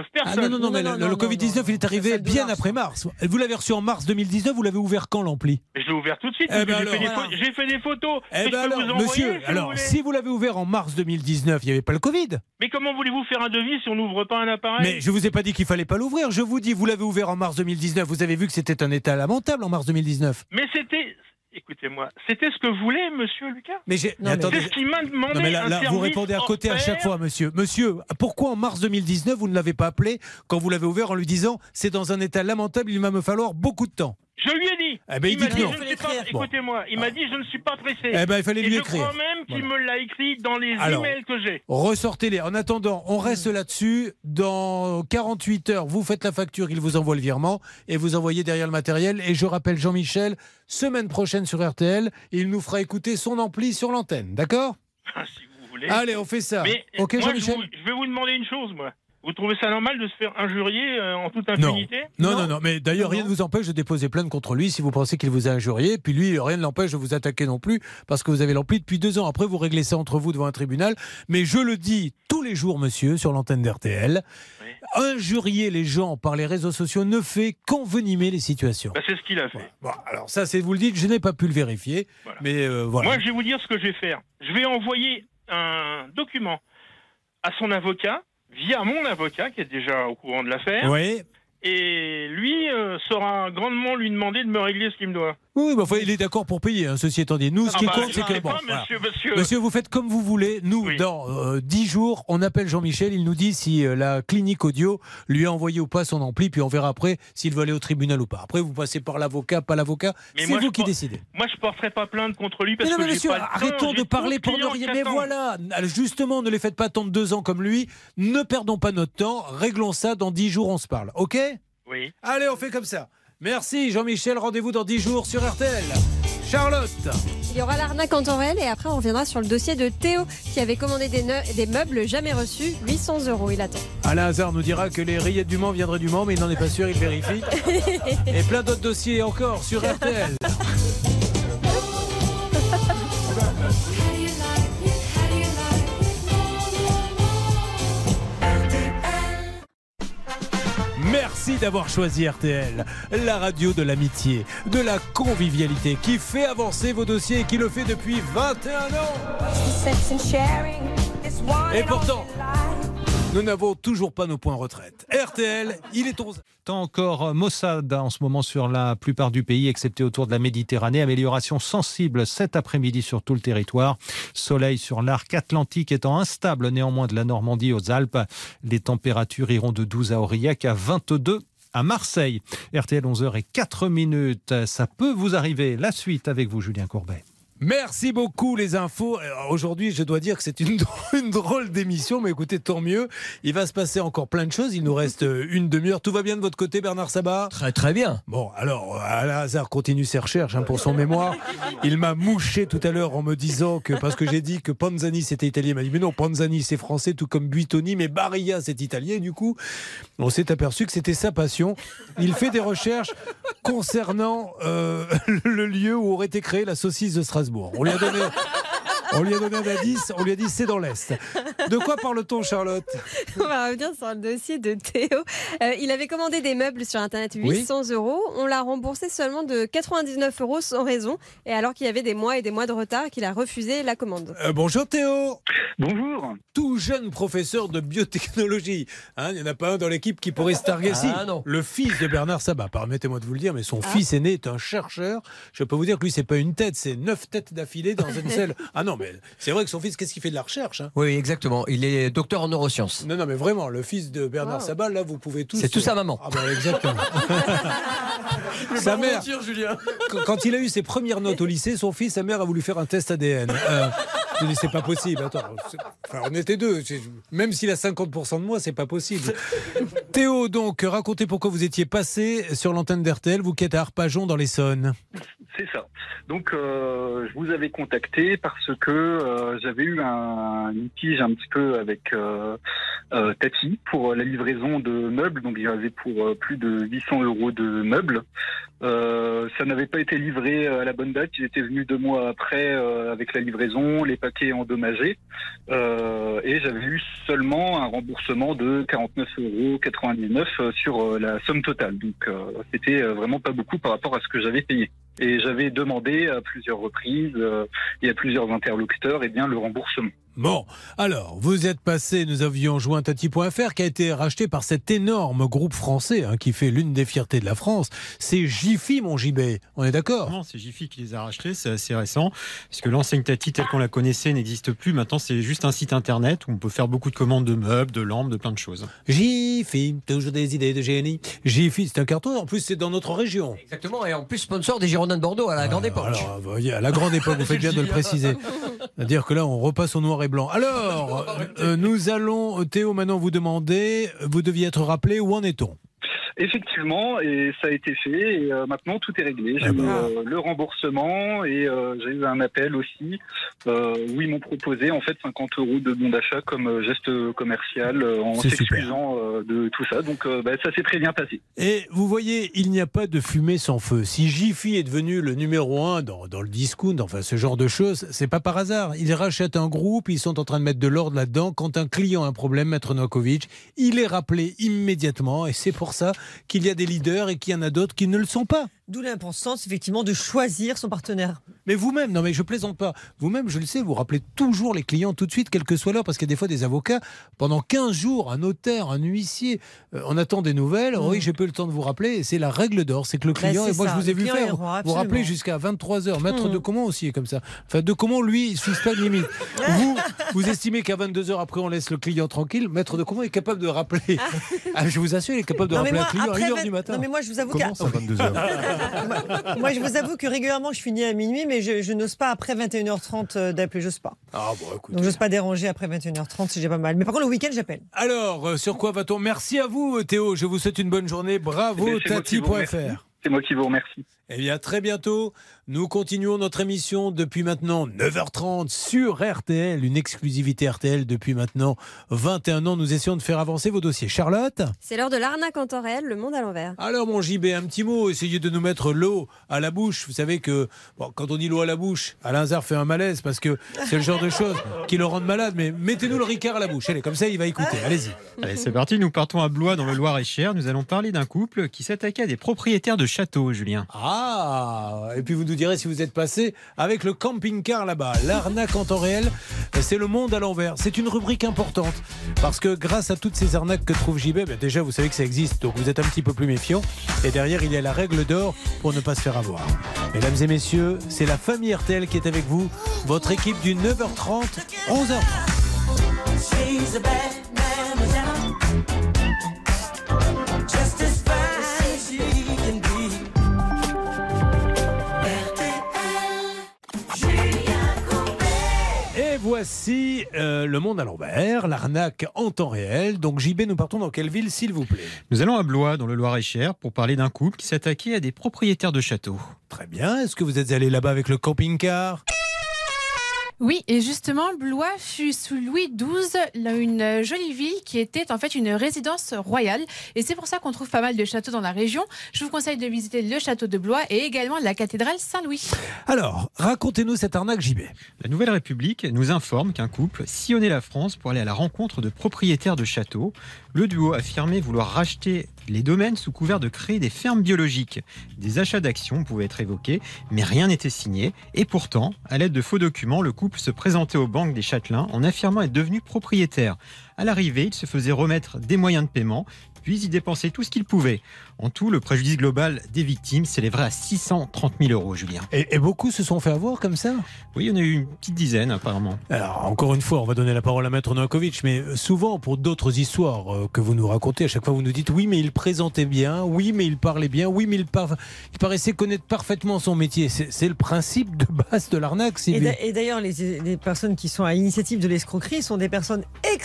B: Personne.
C: Non, mais le Covid-19, il est arrivé bien après mars. Vous l'avez reçu en mars 2019, vous l'avez ouvert quand, l'ampli ?
B: Je l'ai ouvert tout de suite, j'ai fait des photos.
C: Monsieur, si vous l'avez ouvert en mars 2019, il n'y avait pas le Covid.
B: Mais comment voulez-vous faire un devis si on n'ouvre pas un appareil ?
C: Mais je vous ai pas dit qu'il fallait pas l'ouvrir, je vous dis, vous l'avez ouvert en mars 2019, vous avez vu que c'était un état lamentable en mars 2019.
B: Mais c'était... Écoutez-moi, c'était ce que voulait monsieur Lucas.
C: Mais attendez,
B: c'est ce qu'il m'a demandé.
C: Non mais là vous répondez à côté à chaque fois, monsieur. Monsieur, pourquoi en mars 2019 vous ne l'avez pas appelé quand vous l'avez ouvert en lui disant c'est dans un état lamentable, il va me falloir beaucoup de temps?
B: Je lui ai dit.
C: Eh ben, il dit non.
B: Écoutez-moi, il m'a dit je ne suis pas pressé.
C: Eh ben, il fallait lui écrire.
B: Je crois même qu'il me l'a écrit dans les emails que j'ai.
C: Ressortez-les. En attendant, on reste là-dessus. Dans 48 heures, vous faites la facture, il vous envoie le virement et vous envoyez derrière le matériel. Et je rappelle Jean-Michel, semaine prochaine sur RTL, il nous fera écouter son ampli sur l'antenne. D'accord ?
B: Si vous voulez.
C: Allez, on fait ça.
B: Mais
C: ok,
B: moi,
C: Jean-Michel.
B: je vais vous demander une chose, moi. Vous trouvez ça normal de se faire injurier en toute impunité ?
C: Non. Mais d'ailleurs, rien ne vous empêche de déposer plainte contre lui si vous pensez qu'il vous a injurié. Puis lui, rien ne l'empêche de vous attaquer non plus parce que vous avez l'ampli depuis 2 ans. Après, vous réglez ça entre vous devant un tribunal. Mais je le dis tous les jours, monsieur, sur l'antenne d'RTL. Oui. Injurier les gens par les réseaux sociaux ne fait qu'envenimer les situations.
B: C'est ce qu'il a fait.
C: Bon, alors ça, c'est vous le dites, je n'ai pas pu le vérifier. Voilà. Mais voilà.
B: Moi, je vais vous dire ce que je vais faire. Je vais envoyer un document à son avocat, via mon avocat qui est déjà au courant de l'affaire.
C: Oui.
B: Et lui saura grandement lui demander de me régler ce qu'il me doit.
C: Oui, mais enfin, il est d'accord pour payer, hein, ceci étant dit. Nous, ce qui compte, c'est que... Bon, monsieur, vous faites comme vous voulez. Nous, dans 10 jours, on appelle Jean-Michel, il nous dit si la clinique audio lui a envoyé ou pas son ampli, puis on verra après s'il veut aller au tribunal ou pas. Après, vous passez par l'avocat, pas l'avocat, c'est vous qui décidez.
B: Moi, je ne porterai pas plainte contre lui parce
C: mais non,
B: que
C: monsieur,
B: pas le temps,
C: arrêtons de parler pour ne rien. Mais voilà, justement, ne les faites pas attendre 2 ans comme lui. Ne perdons pas notre temps, réglons ça, dans 10 jours, on se parle, ok ?
B: Oui.
C: Allez, on fait comme ça. Merci Jean-Michel, rendez-vous dans 10 jours sur RTL. Charlotte.
H: Il y aura l'arnaque en temps réel et après on reviendra sur le dossier de Théo qui avait commandé des meubles jamais reçus, 800 €, il attend.
C: Alain Hazard nous dira que les rillettes du Mans viendraient du Mans, mais il n'en est pas sûr, il vérifie. Et plein d'autres dossiers encore sur RTL. Merci d'avoir choisi RTL, la radio de l'amitié, de la convivialité, qui fait avancer vos dossiers et qui le fait depuis 21 ans. Et pourtant, nous n'avons toujours pas nos points retraite. RTL, il est 11.
P: Encore maussade en ce moment sur la plupart du pays, excepté autour de la Méditerranée. Amélioration sensible cet après-midi sur tout le territoire. Soleil sur l'arc atlantique étant instable néanmoins de la Normandie aux Alpes. Les températures iront de 12 à Aurillac à 22 à Marseille. RTL 11h04. Ça peut vous arriver. La suite avec vous, Julien Courbet.
C: Merci beaucoup les infos. Alors, aujourd'hui, je dois dire que c'est une drôle d'émission, mais écoutez, tant mieux. Il va se passer encore plein de choses. Il nous reste une demi-heure. Tout va bien de votre côté, Bernard Sabat ?
I: Très très bien.
C: Bon, alors, Alain Hazard continue ses recherches pour son mémoire. Il m'a mouché tout à l'heure en me disant que, parce que j'ai dit que Panzani c'était italien, il m'a dit mais non, Panzani c'est français, tout comme Buitoni, mais Barilla c'est italien. Et du coup, on s'est aperçu que c'était sa passion. Il fait des recherches concernant le lieu où aurait été créée la saucisse de Strasbourg. On lui a donné un indice, on lui a dit c'est dans l'Est. De quoi parle-t-on, Charlotte ?
H: On va revenir sur le dossier de Théo. Il avait commandé des meubles sur Internet 800 €. On l'a remboursé seulement de 99 € sans raison. Et alors qu'il y avait des mois et des mois de retard et qu'il a refusé la commande.
C: Bonjour Théo.
J: Bonjour.
C: Tout jeune professeur de biotechnologie. Il n'y en a pas un dans l'équipe qui pourrait se targuer.
I: Non.
C: Le fils de Bernard Sabat, permettez-moi de vous le dire, mais son fils aîné est un chercheur. Je peux vous dire que lui, c'est pas une tête, c'est 9 têtes d'affilée dans une selle. Ah non, mais c'est vrai que son fils, qu'est-ce qu'il fait de la recherche ?
I: Oui, exactement. Il est docteur en neurosciences.
C: Non, mais vraiment, le fils de Bernard Sabat, là, vous pouvez tous...
I: C'est tout sa maman.
C: Ah exactement. Sa mère,
I: mentir, Julien.
C: Quand il a eu ses premières notes au lycée, son fils, sa mère a voulu faire un test ADN. Je dis, c'est pas possible. Attends, on était deux. Même s'il a 50% de moi, c'est pas possible. Théo, donc, racontez pourquoi vous étiez passé sur l'antenne d'RTL, vous qui êtes à Arpajon dans l'Essonne.
J: C'est ça. Donc, je vous avais contacté parce que j'avais eu un litige un petit peu avec Tati pour la livraison de meubles. Donc, il y avait pour plus de 800 € de meubles. Ça n'avait pas été livré à la bonne date. Ils étaient venus 2 mois après avec la livraison, les paquets endommagés. Et j'avais eu seulement un remboursement de 49,99 € sur la somme totale. Donc, c'était vraiment pas beaucoup par rapport à ce que j'avais payé. Et j'avais demandé à plusieurs reprises et à plusieurs interlocuteurs le remboursement.
C: Bon, alors, vous êtes passé, nous avions joint Tati.fr qui a été racheté par cet énorme groupe français qui fait l'une des fiertés de la France. C'est Jiffy, mon JB, on est d'accord ?
E: Non, c'est Jiffy qui les a rachetés, c'est assez récent, puisque l'enseigne Tati telle qu'on la connaissait n'existe plus. Maintenant, c'est juste un site internet où on peut faire beaucoup de commandes de meubles, de lampes, de plein de choses.
C: Jiffy, toujours des idées de génie. Jiffy, c'est un carton, en plus c'est dans notre région.
I: Exactement, et en plus sponsor des Girondins de Bordeaux à la grande époque.
C: Alors, vous voyez, à la grande époque, vous faites bien de le préciser. C'est-à-dire que là, on repasse au noir et blanc. Alors, nous allons, Théo, maintenant vous demander, vous deviez être rappelé, où en est-on ?
J: Effectivement, et ça a été fait, et maintenant tout est réglé. J'ai eu le remboursement et j'ai eu un appel aussi où ils m'ont proposé en fait 50 € de bon d'achat comme geste commercial en s'excusant de tout ça. Donc ça s'est très bien passé.
C: Et vous voyez, il n'y a pas de fumée sans feu. Si Jiffy est devenu le numéro 1 dans le discount, enfin ce genre de choses, c'est pas par hasard. Ils rachètent un groupe, ils sont en train de mettre de l'ordre là-dedans. Quand un client a un problème, Maître Novakovic, il est rappelé immédiatement et c'est pour ça qu'il y a des leaders et qu'il y en a d'autres qui ne le sont pas.
G: D'où l'importance, effectivement, de choisir son partenaire.
C: Mais vous-même, non mais je plaisante pas, vous-même, je le sais, vous rappelez toujours les clients tout de suite, quelle que soit l'heure, parce qu'il y a des fois des avocats, pendant 15 jours, un notaire, un huissier, on attend des nouvelles, oui, j'ai pas eu le temps de vous rappeler, et c'est la règle d'or, c'est que le client, et moi je vous ai vu faire, vous rappelez jusqu'à 23h, Maître de Comont aussi est comme ça. Enfin, de Comont, lui, il ne fixe pas de limite. vous estimez qu'à 22h après, on laisse le client tranquille, Maître de Comont est capable de rappeler. Je vous assure, il est capable de rappeler un client à 1h du matin.
G: Non mais moi, je vous avoue
Q: Comment ça, 22h
G: Moi, je vous avoue que régulièrement, je finis à minuit, mais je n'ose pas après 21h30 d'appeler, j'ose pas.
C: Ah bon, écoutez. Donc,
G: j'ose pas déranger après 21h30, c'est déjà pas mal. Mais par contre, le week-end, j'appelle.
C: Alors, sur quoi va-t-on ? Merci à vous, Théo. Je vous souhaite une bonne journée. Bravo, Tati.fr.
J: C'est moi qui vous remercie.
C: Eh bien, à très bientôt. Nous continuons notre émission depuis maintenant 9h30 sur RTL, une exclusivité RTL depuis maintenant 21 ans. Nous essayons de faire avancer vos dossiers. Charlotte ?
H: C'est l'heure de l'arnaque en temps réel, le monde à l'envers.
C: Alors, mon JB, un petit mot. Essayez de nous mettre l'eau à la bouche. Vous savez que quand on dit l'eau à la bouche, Alain Hazard fait un malaise parce que c'est le genre de choses qui le rendent malade. Mais mettez-nous le Ricard à la bouche. Allez, comme ça, il va écouter. Allez-y.
E: Allez, c'est parti. Nous partons à Blois, dans le Loir-et-Cher. Nous allons parler d'un couple qui s'attaquait à des propriétaires de châteaux, Julien.
C: Ah, et puis vous nous direz si vous êtes passé avec le camping-car là-bas. L'arnaque en temps réel, c'est le monde à l'envers. C'est une rubrique importante parce que grâce à toutes ces arnaques que trouve JB, déjà vous savez que ça existe, donc vous êtes un petit peu plus méfiant. Et derrière, il y a la règle d'or pour ne pas se faire avoir. Mesdames et messieurs, c'est la famille RTL qui est avec vous. Votre équipe du 9h30, 11h30. Voici le monde à l'envers, l'arnaque en temps réel. Donc JB, nous partons dans quelle ville, s'il vous plaît?
E: Nous allons à Blois, dans le Loir-et-Cher, pour parler d'un couple qui s'attaquait à des propriétaires de châteaux.
C: Très bien. Est-ce que vous êtes allé là-bas avec le camping-car?
D: Oui, et justement, Blois fut sous Louis XII une jolie ville qui était en fait une résidence royale. Et c'est pour ça qu'on trouve pas mal de châteaux dans la région. Je vous conseille de visiter le château de Blois et également la cathédrale Saint-Louis.
C: Alors, racontez-nous cette arnaque, JB.
E: La Nouvelle République nous informe qu'un couple sillonnait la France pour aller à la rencontre de propriétaires de châteaux. Le duo affirmait vouloir racheter les domaines sous couvert de créer des fermes biologiques. Des achats d'actions pouvaient être évoqués, mais rien n'était signé. Et pourtant, à l'aide de faux documents, le couple se présentait aux banques des Châtelains en affirmant être devenu propriétaire. À l'arrivée, il se faisait remettre des moyens de paiement, puis il dépensait tout ce qu'il pouvait. En tout, le préjudice global des victimes s'élèverait à 630 000 €, Julien.
C: Et beaucoup se sont fait avoir comme ça?
E: Oui, il y en a eu une petite dizaine, apparemment.
C: Alors, encore une fois, on va donner la parole à Maître Novakovic, mais souvent, pour d'autres histoires que vous nous racontez, à chaque fois, vous nous dites oui, mais il présentait bien, oui, mais il parlait bien, oui, mais il paraissait connaître parfaitement son métier. C'est le principe de base de l'arnaque, Sylvie.
G: Et d'ailleurs, les personnes qui sont à l'initiative de l'escroquerie sont des personnes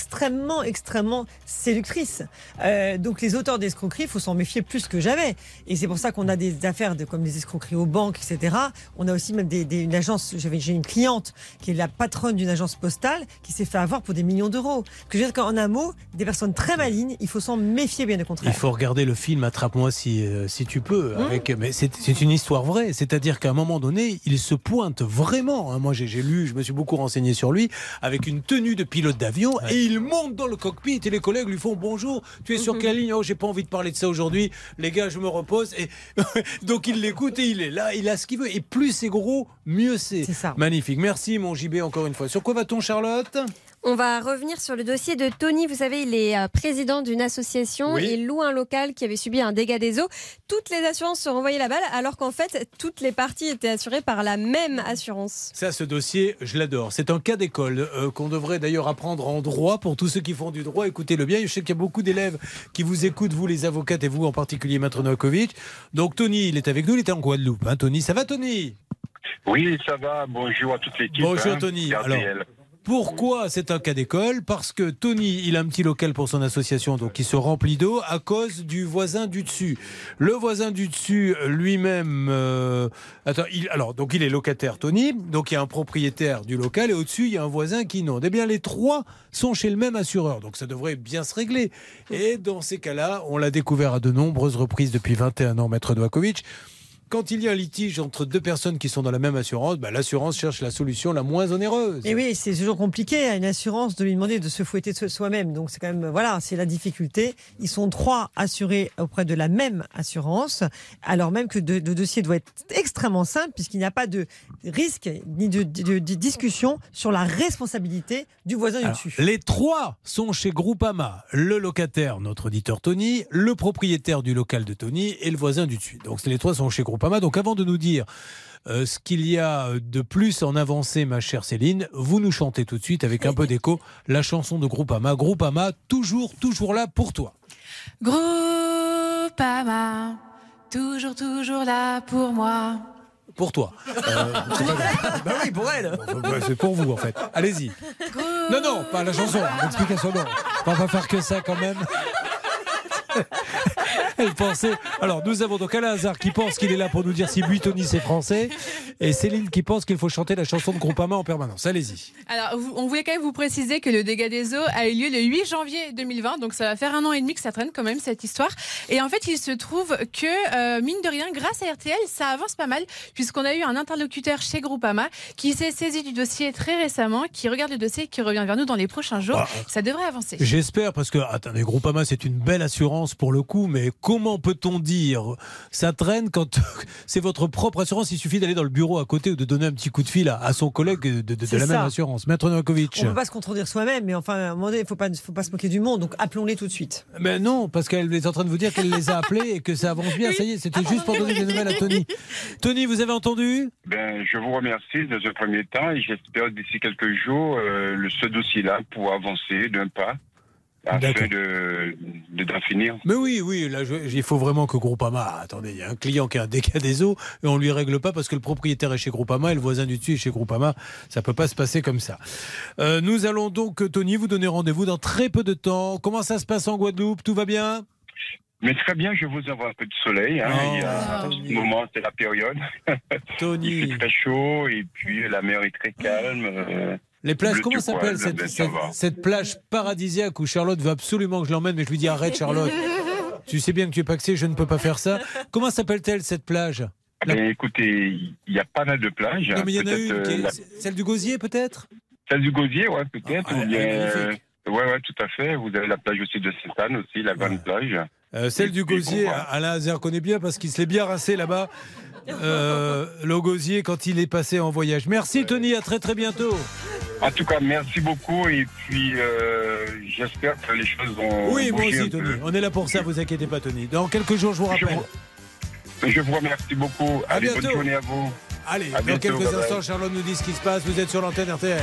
G: extrêmement séductrices. Donc, les auteurs d'escroquerie, il faut s'en méfier plus que jamais. Et c'est pour ça qu'on a des affaires comme des escroqueries aux banques, etc. On a aussi même une agence, j'ai une cliente qui est la patronne d'une agence postale qui s'est fait avoir pour des millions d'euros. Que je veux dire qu'en un mot, des personnes très malignes, il faut s'en méfier bien au contraire.
C: Il faut regarder le film Attrape-moi si tu peux. Mais c'est une histoire vraie. C'est-à-dire qu'à un moment donné, il se pointe vraiment. Hein. Moi, j'ai lu, je me suis beaucoup renseigné sur lui, avec une tenue de pilote d'avion, et il monte dans le cockpit et les collègues lui font bonjour, tu es sur quelle ligne? Oh, j'ai pas envie de parler de ça aujourd'hui. Les gars, je me repose. Et donc il l'écoute et il est là, il a ce qu'il veut. Et plus c'est gros, mieux c'est. Magnifique. Merci mon JB encore une fois. Sur quoi va-t-on, Charlotte?
H: On va revenir sur le dossier de Tony. Vous savez, il est président d'une association.
C: Oui.
H: Il loue un local qui avait subi un dégât des eaux. Toutes les assurances se renvoyaient la balle, alors qu'en fait, toutes les parties étaient assurées par la même assurance.
C: Ça, ce dossier, je l'adore. C'est un cas d'école qu'on devrait d'ailleurs apprendre en droit. Pour tous ceux qui font du droit, écoutez-le bien. Je sais qu'il y a beaucoup d'élèves qui vous écoutent, vous les avocates et vous en particulier, Maître Novakovic. Donc Tony, il est avec nous, il était en Guadeloupe. Hein, Tony, ça va Tony?
M: Oui, ça va. Bonjour à toute l'équipe.
C: Bonjour Tony. Alors, pourquoi c'est un cas d'école? Parce que Tony, il a un petit local pour son association, donc il se remplit d'eau à cause du voisin du dessus. Le voisin du dessus lui-même, donc il est locataire, Tony, donc il y a un propriétaire du local et au-dessus il y a un voisin qui inonde. Eh bien les trois sont chez le même assureur, donc ça devrait bien se régler. Et dans ces cas-là, on l'a découvert à de nombreuses reprises depuis 21 ans, Maître Novakovic. Quand il y a un litige entre deux personnes qui sont dans la même assurance, l'assurance cherche la solution la moins onéreuse.
G: Et oui, c'est toujours compliqué à une assurance de lui demander de se fouetter de soi-même. Donc c'est quand même, c'est la difficulté. Ils sont trois assurés auprès de la même assurance, alors même que le dossier doit être extrêmement simple puisqu'il n'y a pas de risque ni de discussion sur la responsabilité du voisin du dessus.
C: Les trois sont chez Groupama. Le locataire, notre auditeur Tony, le propriétaire du local de Tony et le voisin du dessus. Donc les trois sont chez Groupama. Donc avant de nous dire ce qu'il y a de plus en avancée, ma chère Céline, vous nous chantez tout de suite avec un peu d'écho la chanson de Groupama. Groupama, toujours là pour toi.
D: Groupama, toujours là pour moi.
C: Pour toi.
I: Oui, pour elle.
C: C'est pour vous en fait. Allez-y. Non, pas la chanson. L'explication non. On va faire que ça quand même. Elle pensait. Alors, nous avons donc Alain Hazard qui pense qu'il est là pour nous dire si Buitoni c'est français, et Céline qui pense qu'il faut chanter la chanson de Groupama en permanence. Allez-y.
D: Alors, on voulait quand même vous préciser que le dégât des eaux a eu lieu le 8 janvier 2020, donc ça va faire 1 an et demi que ça traîne quand même cette histoire. Et en fait, il se trouve que, mine de rien, grâce à RTL, ça avance pas mal, puisqu'on a eu un interlocuteur chez Groupama qui s'est saisi du dossier très récemment, qui regarde le dossier et qui revient vers nous dans les prochains jours. Ça devrait avancer.
C: J'espère, parce que, attendez, Groupama c'est une belle assurance pour le coup, mais comment peut-on dire ça traîne quand c'est votre propre assurance? Il suffit d'aller dans le bureau à côté ou de donner un petit coup de fil à son collègue de la même assurance. Maître Novakovic.
G: On ne peut pas se contredire soi-même, mais enfin, à un moment donné, il ne faut pas se moquer du monde, donc appelons-les tout de suite.
C: Mais non, parce qu'elle est en train de vous dire qu'elle les a appelés et que ça avance bien. Ça y est, c'était juste pour donner des nouvelles à Tony. Tony, vous avez entendu?
M: Je vous remercie dans un premier temps et j'espère d'ici quelques jours ce dossier-là pour avancer d'un pas. afin d'en finir.
C: Mais oui, là, il faut vraiment que Groupama... Attendez, il y a un client qui a un dégât des eaux et on lui règle pas parce que le propriétaire est chez Groupama et le voisin du dessus est chez Groupama. Ça peut pas se passer comme ça. Nous allons donc, Tony, vous donner rendez-vous dans très peu de temps. Comment ça se passe en Guadeloupe? Tout va bien?
M: Mais très bien, je vous envoie un peu de soleil. En ce moment, c'est la période.
C: Tony.
M: Il fait très chaud et puis la mer est très calme.
C: Les plages, comment s'appelle cette plage paradisiaque où Charlotte veut absolument que je l'emmène, mais je lui dis arrête Charlotte. Tu sais bien que tu es paxé, je ne peux pas faire ça. Comment s'appelle-t-elle cette plage?
M: Écoutez, il y a pas mal de plages.
C: Non, mais il y en a une, celle du Gosier peut-être?
M: Celle du Gosier, ouais, peut-être.
C: Ouais,
M: tout à fait. Vous avez la plage aussi de Sainte-Anne aussi, la grande plage.
C: Celle du Gosier, Alain Azer connaît bien parce qu'il se l'est bien rincé là-bas. Le Gosier quand il est passé en voyage. Merci Tony, à très très bientôt.
M: En tout cas, merci beaucoup et puis j'espère que les choses vont.
C: Oui, moi aussi Tony, on est là pour ça, vous inquiétez pas Tony. Dans quelques jours, je vous rappelle.
M: Je vous remercie beaucoup. Allez, bonne journée à vous.
C: Allez, dans quelques instants, Charlotte nous dit ce qui se passe. Vous êtes sur l'antenne RTL.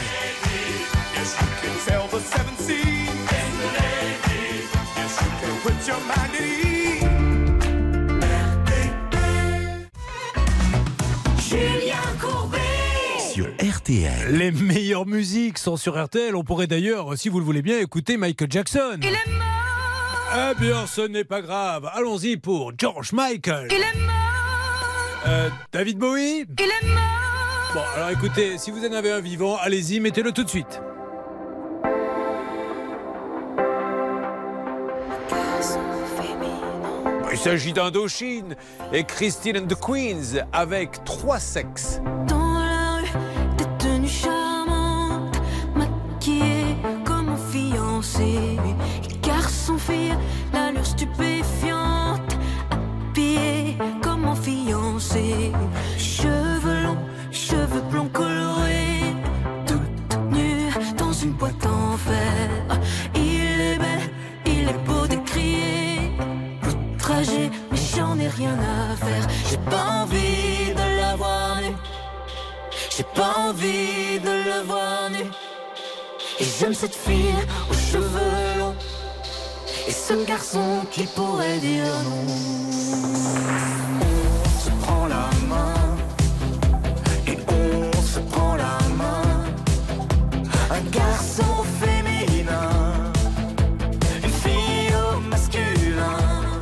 A: Julien Courbet
C: sur RTL. Les meilleures musiques sont sur RTL. On pourrait d'ailleurs, si vous le voulez bien, écouter Michael Jackson.
A: Il est mort.
C: Eh bien, ce n'est pas grave. Allons-y pour George Michael.
A: Il est mort.
C: David Bowie.
A: Il est mort.
C: Bon, alors écoutez, si vous en avez un vivant, allez-y, mettez-le tout de suite. Il s'agit d'Indochine et Christine and the Queens avec 3 sexes.
A: Dans la rue, des tenues charmantes, maquillées comme un fiancé. Garçon, fille, l'allure stupéfiante, habillée comme un fiancé. Cheveux longs, cheveux blonds colorés, toute nue dans une boîte en fer. Il est bel, il est beau d'écrier. Mais j'en ai rien à faire. J'ai pas envie de la voir nue. J'ai pas envie de le voir nu. Et j'aime cette fille aux cheveux longs et ce garçon qui pourrait dire non. On se prend la main et on se prend la main. Un garçon féminin, une fille au masculin.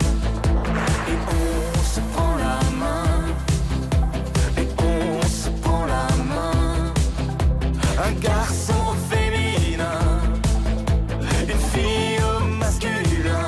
A: Un garçon féminin, une fille au masculin.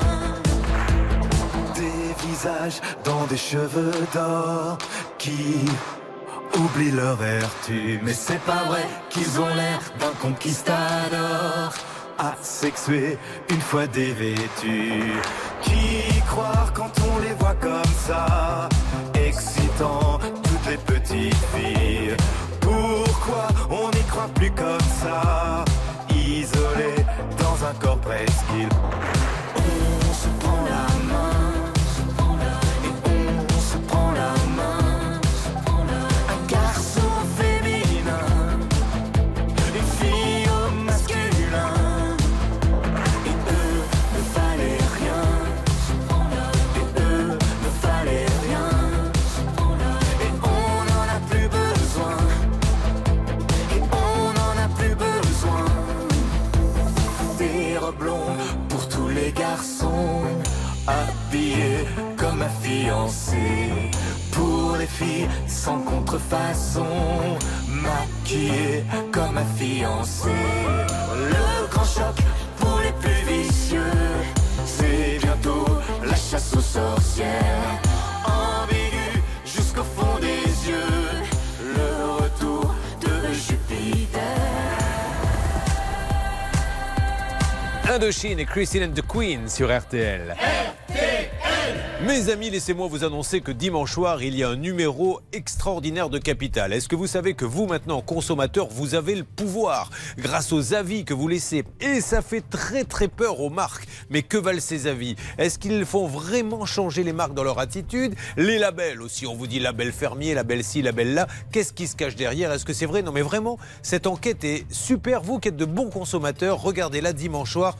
A: Des visages dans des cheveux d'or qui oublient leur vertu. Mais c'est pas vrai qu'ils ont l'air d'un conquistador asexué une fois dévêtus. Qui croire quand on les voit comme ça, excitant toutes les petites filles? Pourquoi on n'y croit plus comme ça, isolé dans un corps presqu'île? On se prend la main et on se prend la main. Un garçon féminin, une fille au masculin. Et eux ne valaient rien. Et eux ne valaient rien. Et on n'en a plus besoin. Blonde pour tous les garçons, habillés comme un fiancé. Pour les filles sans contrefaçon, maquillées comme un fiancé. Le grand choc pour les plus vicieux, c'est bientôt la chasse aux sorcières. Ambigu jusqu'au fond des yeux, le retour de Jupiter.
R: Indochine et Christine and the Queen sur RTL. Mes amis, laissez-moi vous annoncer que dimanche soir, il y a un numéro extraordinaire de Capital. Est-ce que vous savez que vous, maintenant, consommateurs, vous avez le pouvoir grâce aux avis que vous laissez? Et ça fait très très peur aux marques. Mais que valent ces avis? Est-ce qu'ils font vraiment changer les marques dans leur attitude? Les labels aussi, on vous dit label fermier, label ci, label là. Qu'est-ce qui se cache derrière? Est-ce que c'est vrai? Non mais vraiment, cette enquête est super. Vous qui êtes de bons consommateurs, regardez-la dimanche soir,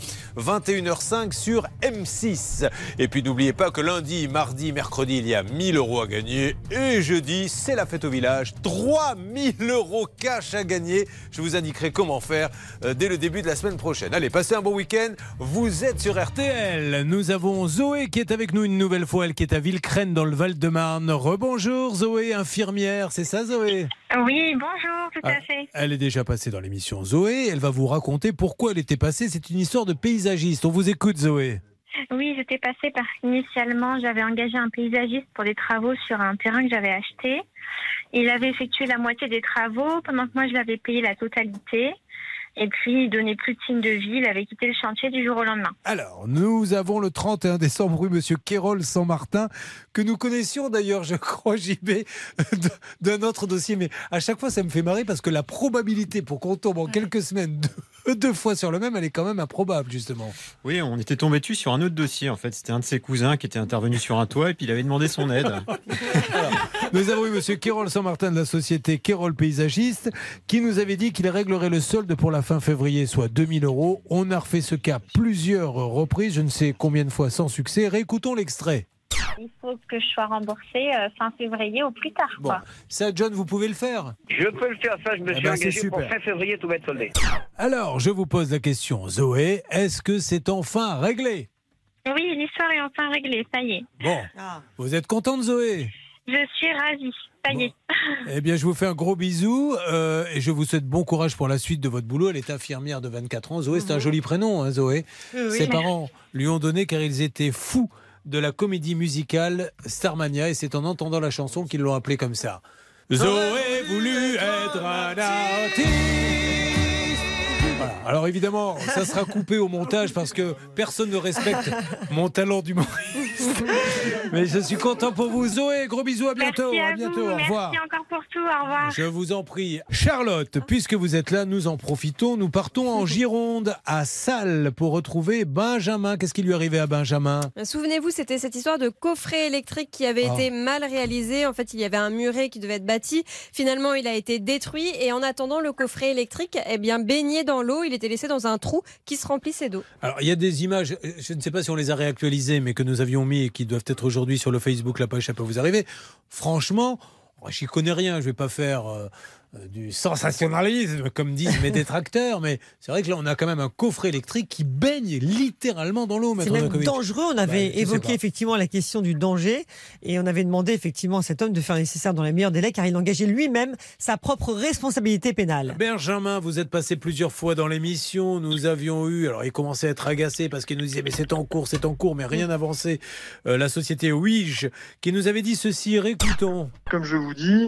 R: 21h05 sur M6. Et puis n'oubliez pas que lundi, mardi, mercredi, il y a 1000 € à gagner. Et jeudi, c'est la fête au village. 3000 € cash à gagner. Je vous indiquerai comment faire dès le début de la semaine prochaine. Allez, passez un bon week-end. Vous êtes sur RTL.
C: Nous avons Zoé qui est avec nous une nouvelle fois. Elle qui est à Villecrène dans le Val-de-Marne. Rebonjour Zoé, infirmière. C'est ça Zoé?
O: Oui, bonjour, tout à fait.
C: Elle est déjà passée dans l'émission Zoé. Elle va vous raconter pourquoi elle était passée. C'est une histoire de paysagiste. On vous écoute Zoé.
O: Oui, j'étais passée parce qu'initialement, j'avais engagé un paysagiste pour des travaux sur un terrain que j'avais acheté. Il avait effectué la moitié des travaux pendant que moi, je l'avais payé la totalité. Et puis, il donnait plus de signes de vie. Il avait quitté le chantier du jour au lendemain.
C: Alors, nous avons le 31 décembre rue Monsieur Kérol Saint-Martin, que nous connaissions d'ailleurs, je crois, JB, d'un autre dossier. Mais à chaque fois, ça me fait marrer parce que la probabilité pour qu'on tombe en quelques semaines deux fois sur le même, elle est quand même improbable, justement.
E: Oui, on était tombé dessus sur un autre dossier, en fait. C'était un de ses cousins qui était intervenu sur un toit et puis il avait demandé son aide.
C: Alors, nous avons eu Monsieur Kérol Saint-Martin de la société Kérol Paysagiste qui nous avait dit qu'il réglerait le solde pour la fin février, soit 2000 €. On a refait ce cas plusieurs reprises, je ne sais combien de fois sans succès. Réécoutons l'extrait.
O: Il faut que je sois remboursée fin février au plus tard.
C: Bon, ça, John, vous pouvez le faire?
V: Je peux le faire, ça, je me suis engagé pour fin février, tout va être soldé.
C: Alors, je vous pose la question, Zoé, est-ce que c'est enfin réglé?
O: Oui, l'histoire est enfin réglée, ça y est.
C: Bon, vous êtes contente, Zoé?
O: Je suis ravie, ça y est.
C: Eh bien, je vous fais un gros bisou et je vous souhaite bon courage pour la suite de votre boulot. Elle est infirmière de 24 ans. Zoé, c'est un joli prénom, hein, Zoé.
O: Oui.
C: Ses parents lui ont donné car ils étaient fous de la comédie musicale Starmania et c'est en entendant la chanson qu'ils l'ont appelée comme ça. Zoé voulut être un artiste. Voilà. Alors évidemment, ça sera coupé au montage parce que personne ne respecte mon talent d'humoriste. Mais je suis content pour vous, Zoé. Gros bisous, à bientôt.
O: Merci
C: à bientôt.
O: vous.
C: Au revoir.
O: Merci encore pour tout. Au revoir.
C: Je vous en prie. Charlotte, puisque vous êtes là, nous en profitons. Nous partons en Gironde, à Salles, pour retrouver Benjamin. Qu'est-ce qui lui arrivait à Benjamin?
H: Souvenez-vous, c'était cette histoire de coffret électrique qui avait été mal réalisé. En fait, il y avait un muret qui devait être bâti. Finalement, il a été détruit. Et en attendant, le coffret électrique, baigné dans l'eau. Il était laissé dans un trou qui se remplissait d'eau.
C: Alors, il y a des images, je ne sais pas si on les a réactualisées, mais que nous avions mis et qui doivent être aujourd'hui sur le Facebook, la page, ça peut vous arriver. Franchement, j'y connais rien, je ne vais pas faire du sensationnalisme, comme disent mes détracteurs, mais c'est vrai que là, on a quand même un coffret électrique qui baigne littéralement dans l'eau.
G: C'est même dangereux. On avait évoqué effectivement la question du danger et on avait demandé effectivement à cet homme de faire le nécessaire dans les meilleurs délais car il engageait lui-même sa propre responsabilité pénale.
C: Benjamin, vous êtes passé plusieurs fois dans l'émission. Nous avions eu, alors il commençait à être agacé parce qu'il nous disait mais c'est en cours, mais rien n'avançait. La société Ouige qui nous avait dit ceci, réécoutons.
W: Comme je vous dis,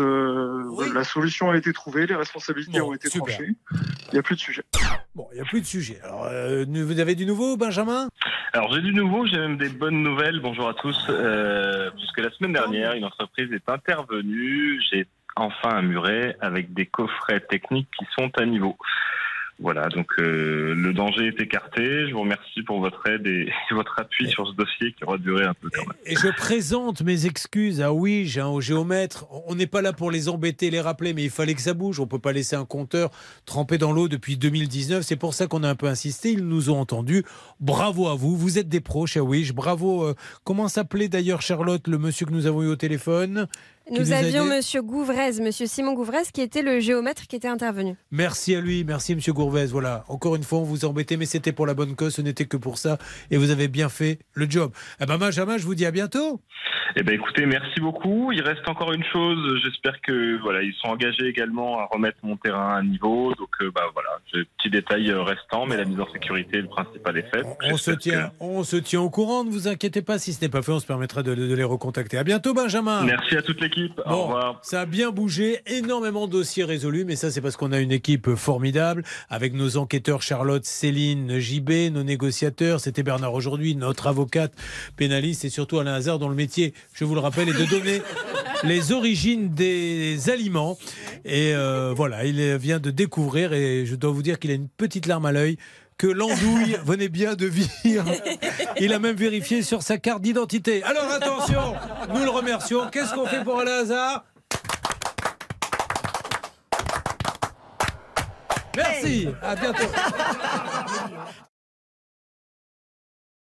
W: la solution a été trouvée, les responsabilités ont été tranchées. Il n'y a plus de sujet.
C: Bon, il n'y a plus de sujet. Alors, vous avez du nouveau, Benjamin?
X: Alors, j'ai du nouveau, j'ai même des bonnes nouvelles. Bonjour à tous. Puisque la semaine dernière, une entreprise est intervenue. J'ai enfin un muret avec des coffrets techniques qui sont à niveau. Voilà, donc le danger est écarté. Je vous remercie pour votre aide et votre appui sur ce dossier qui aura duré un peu quand même.
C: Et je présente mes excuses à Ouige, au géomètre. On n'est pas là pour les embêter, les rappeler, mais il fallait que ça bouge. On ne peut pas laisser un compteur trempé dans l'eau depuis 2019. C'est pour ça qu'on a un peu insisté. Ils nous ont entendus. Bravo à vous. Vous êtes des pros chez Ouige. Bravo. Comment s'appelait d'ailleurs, Charlotte, le monsieur que nous avons eu au téléphone?
H: Nous avions Monsieur Gouvrez, Monsieur Simon Gouvrez, qui était le géomètre qui était intervenu.
C: Merci à lui, merci Monsieur Gouvrez. Voilà, encore une fois, on vous embêtait, mais c'était pour la bonne cause, ce n'était que pour ça, et vous avez bien fait le job. Eh ben Benjamin, je vous dis à bientôt.
X: Eh ben écoutez, merci beaucoup. Il reste encore une chose. J'espère que ils sont engagés également à remettre mon terrain à niveau. Donc voilà, j'ai petit détail restant, mais la mise en sécurité, le principal est fait.
C: On se tient au courant. Ne vous inquiétez pas. Si ce n'est pas fait, on se permettra de les recontacter. À bientôt, Benjamin.
X: Merci à toute l'équipe. l'équipe. Au
C: Bon,
X: revoir.
C: ça a bien bougé, énormément de dossiers résolus, mais ça c'est parce qu'on a une équipe formidable, avec nos enquêteurs Charlotte, Céline, JB, nos négociateurs, c'était Bernard aujourd'hui, notre avocate pénaliste et surtout Alain Hazard dont le métier, je vous le rappelle, est de donner les origines des aliments. Et voilà, il vient de découvrir, et je dois vous dire qu'il a une petite larme à l'œil, que l'andouille venait bien de vivre. Il a même vérifié sur sa carte d'identité. Alors attention, nous le remercions. Qu'est-ce qu'on fait pour Alain Hazard ? Merci, à bientôt.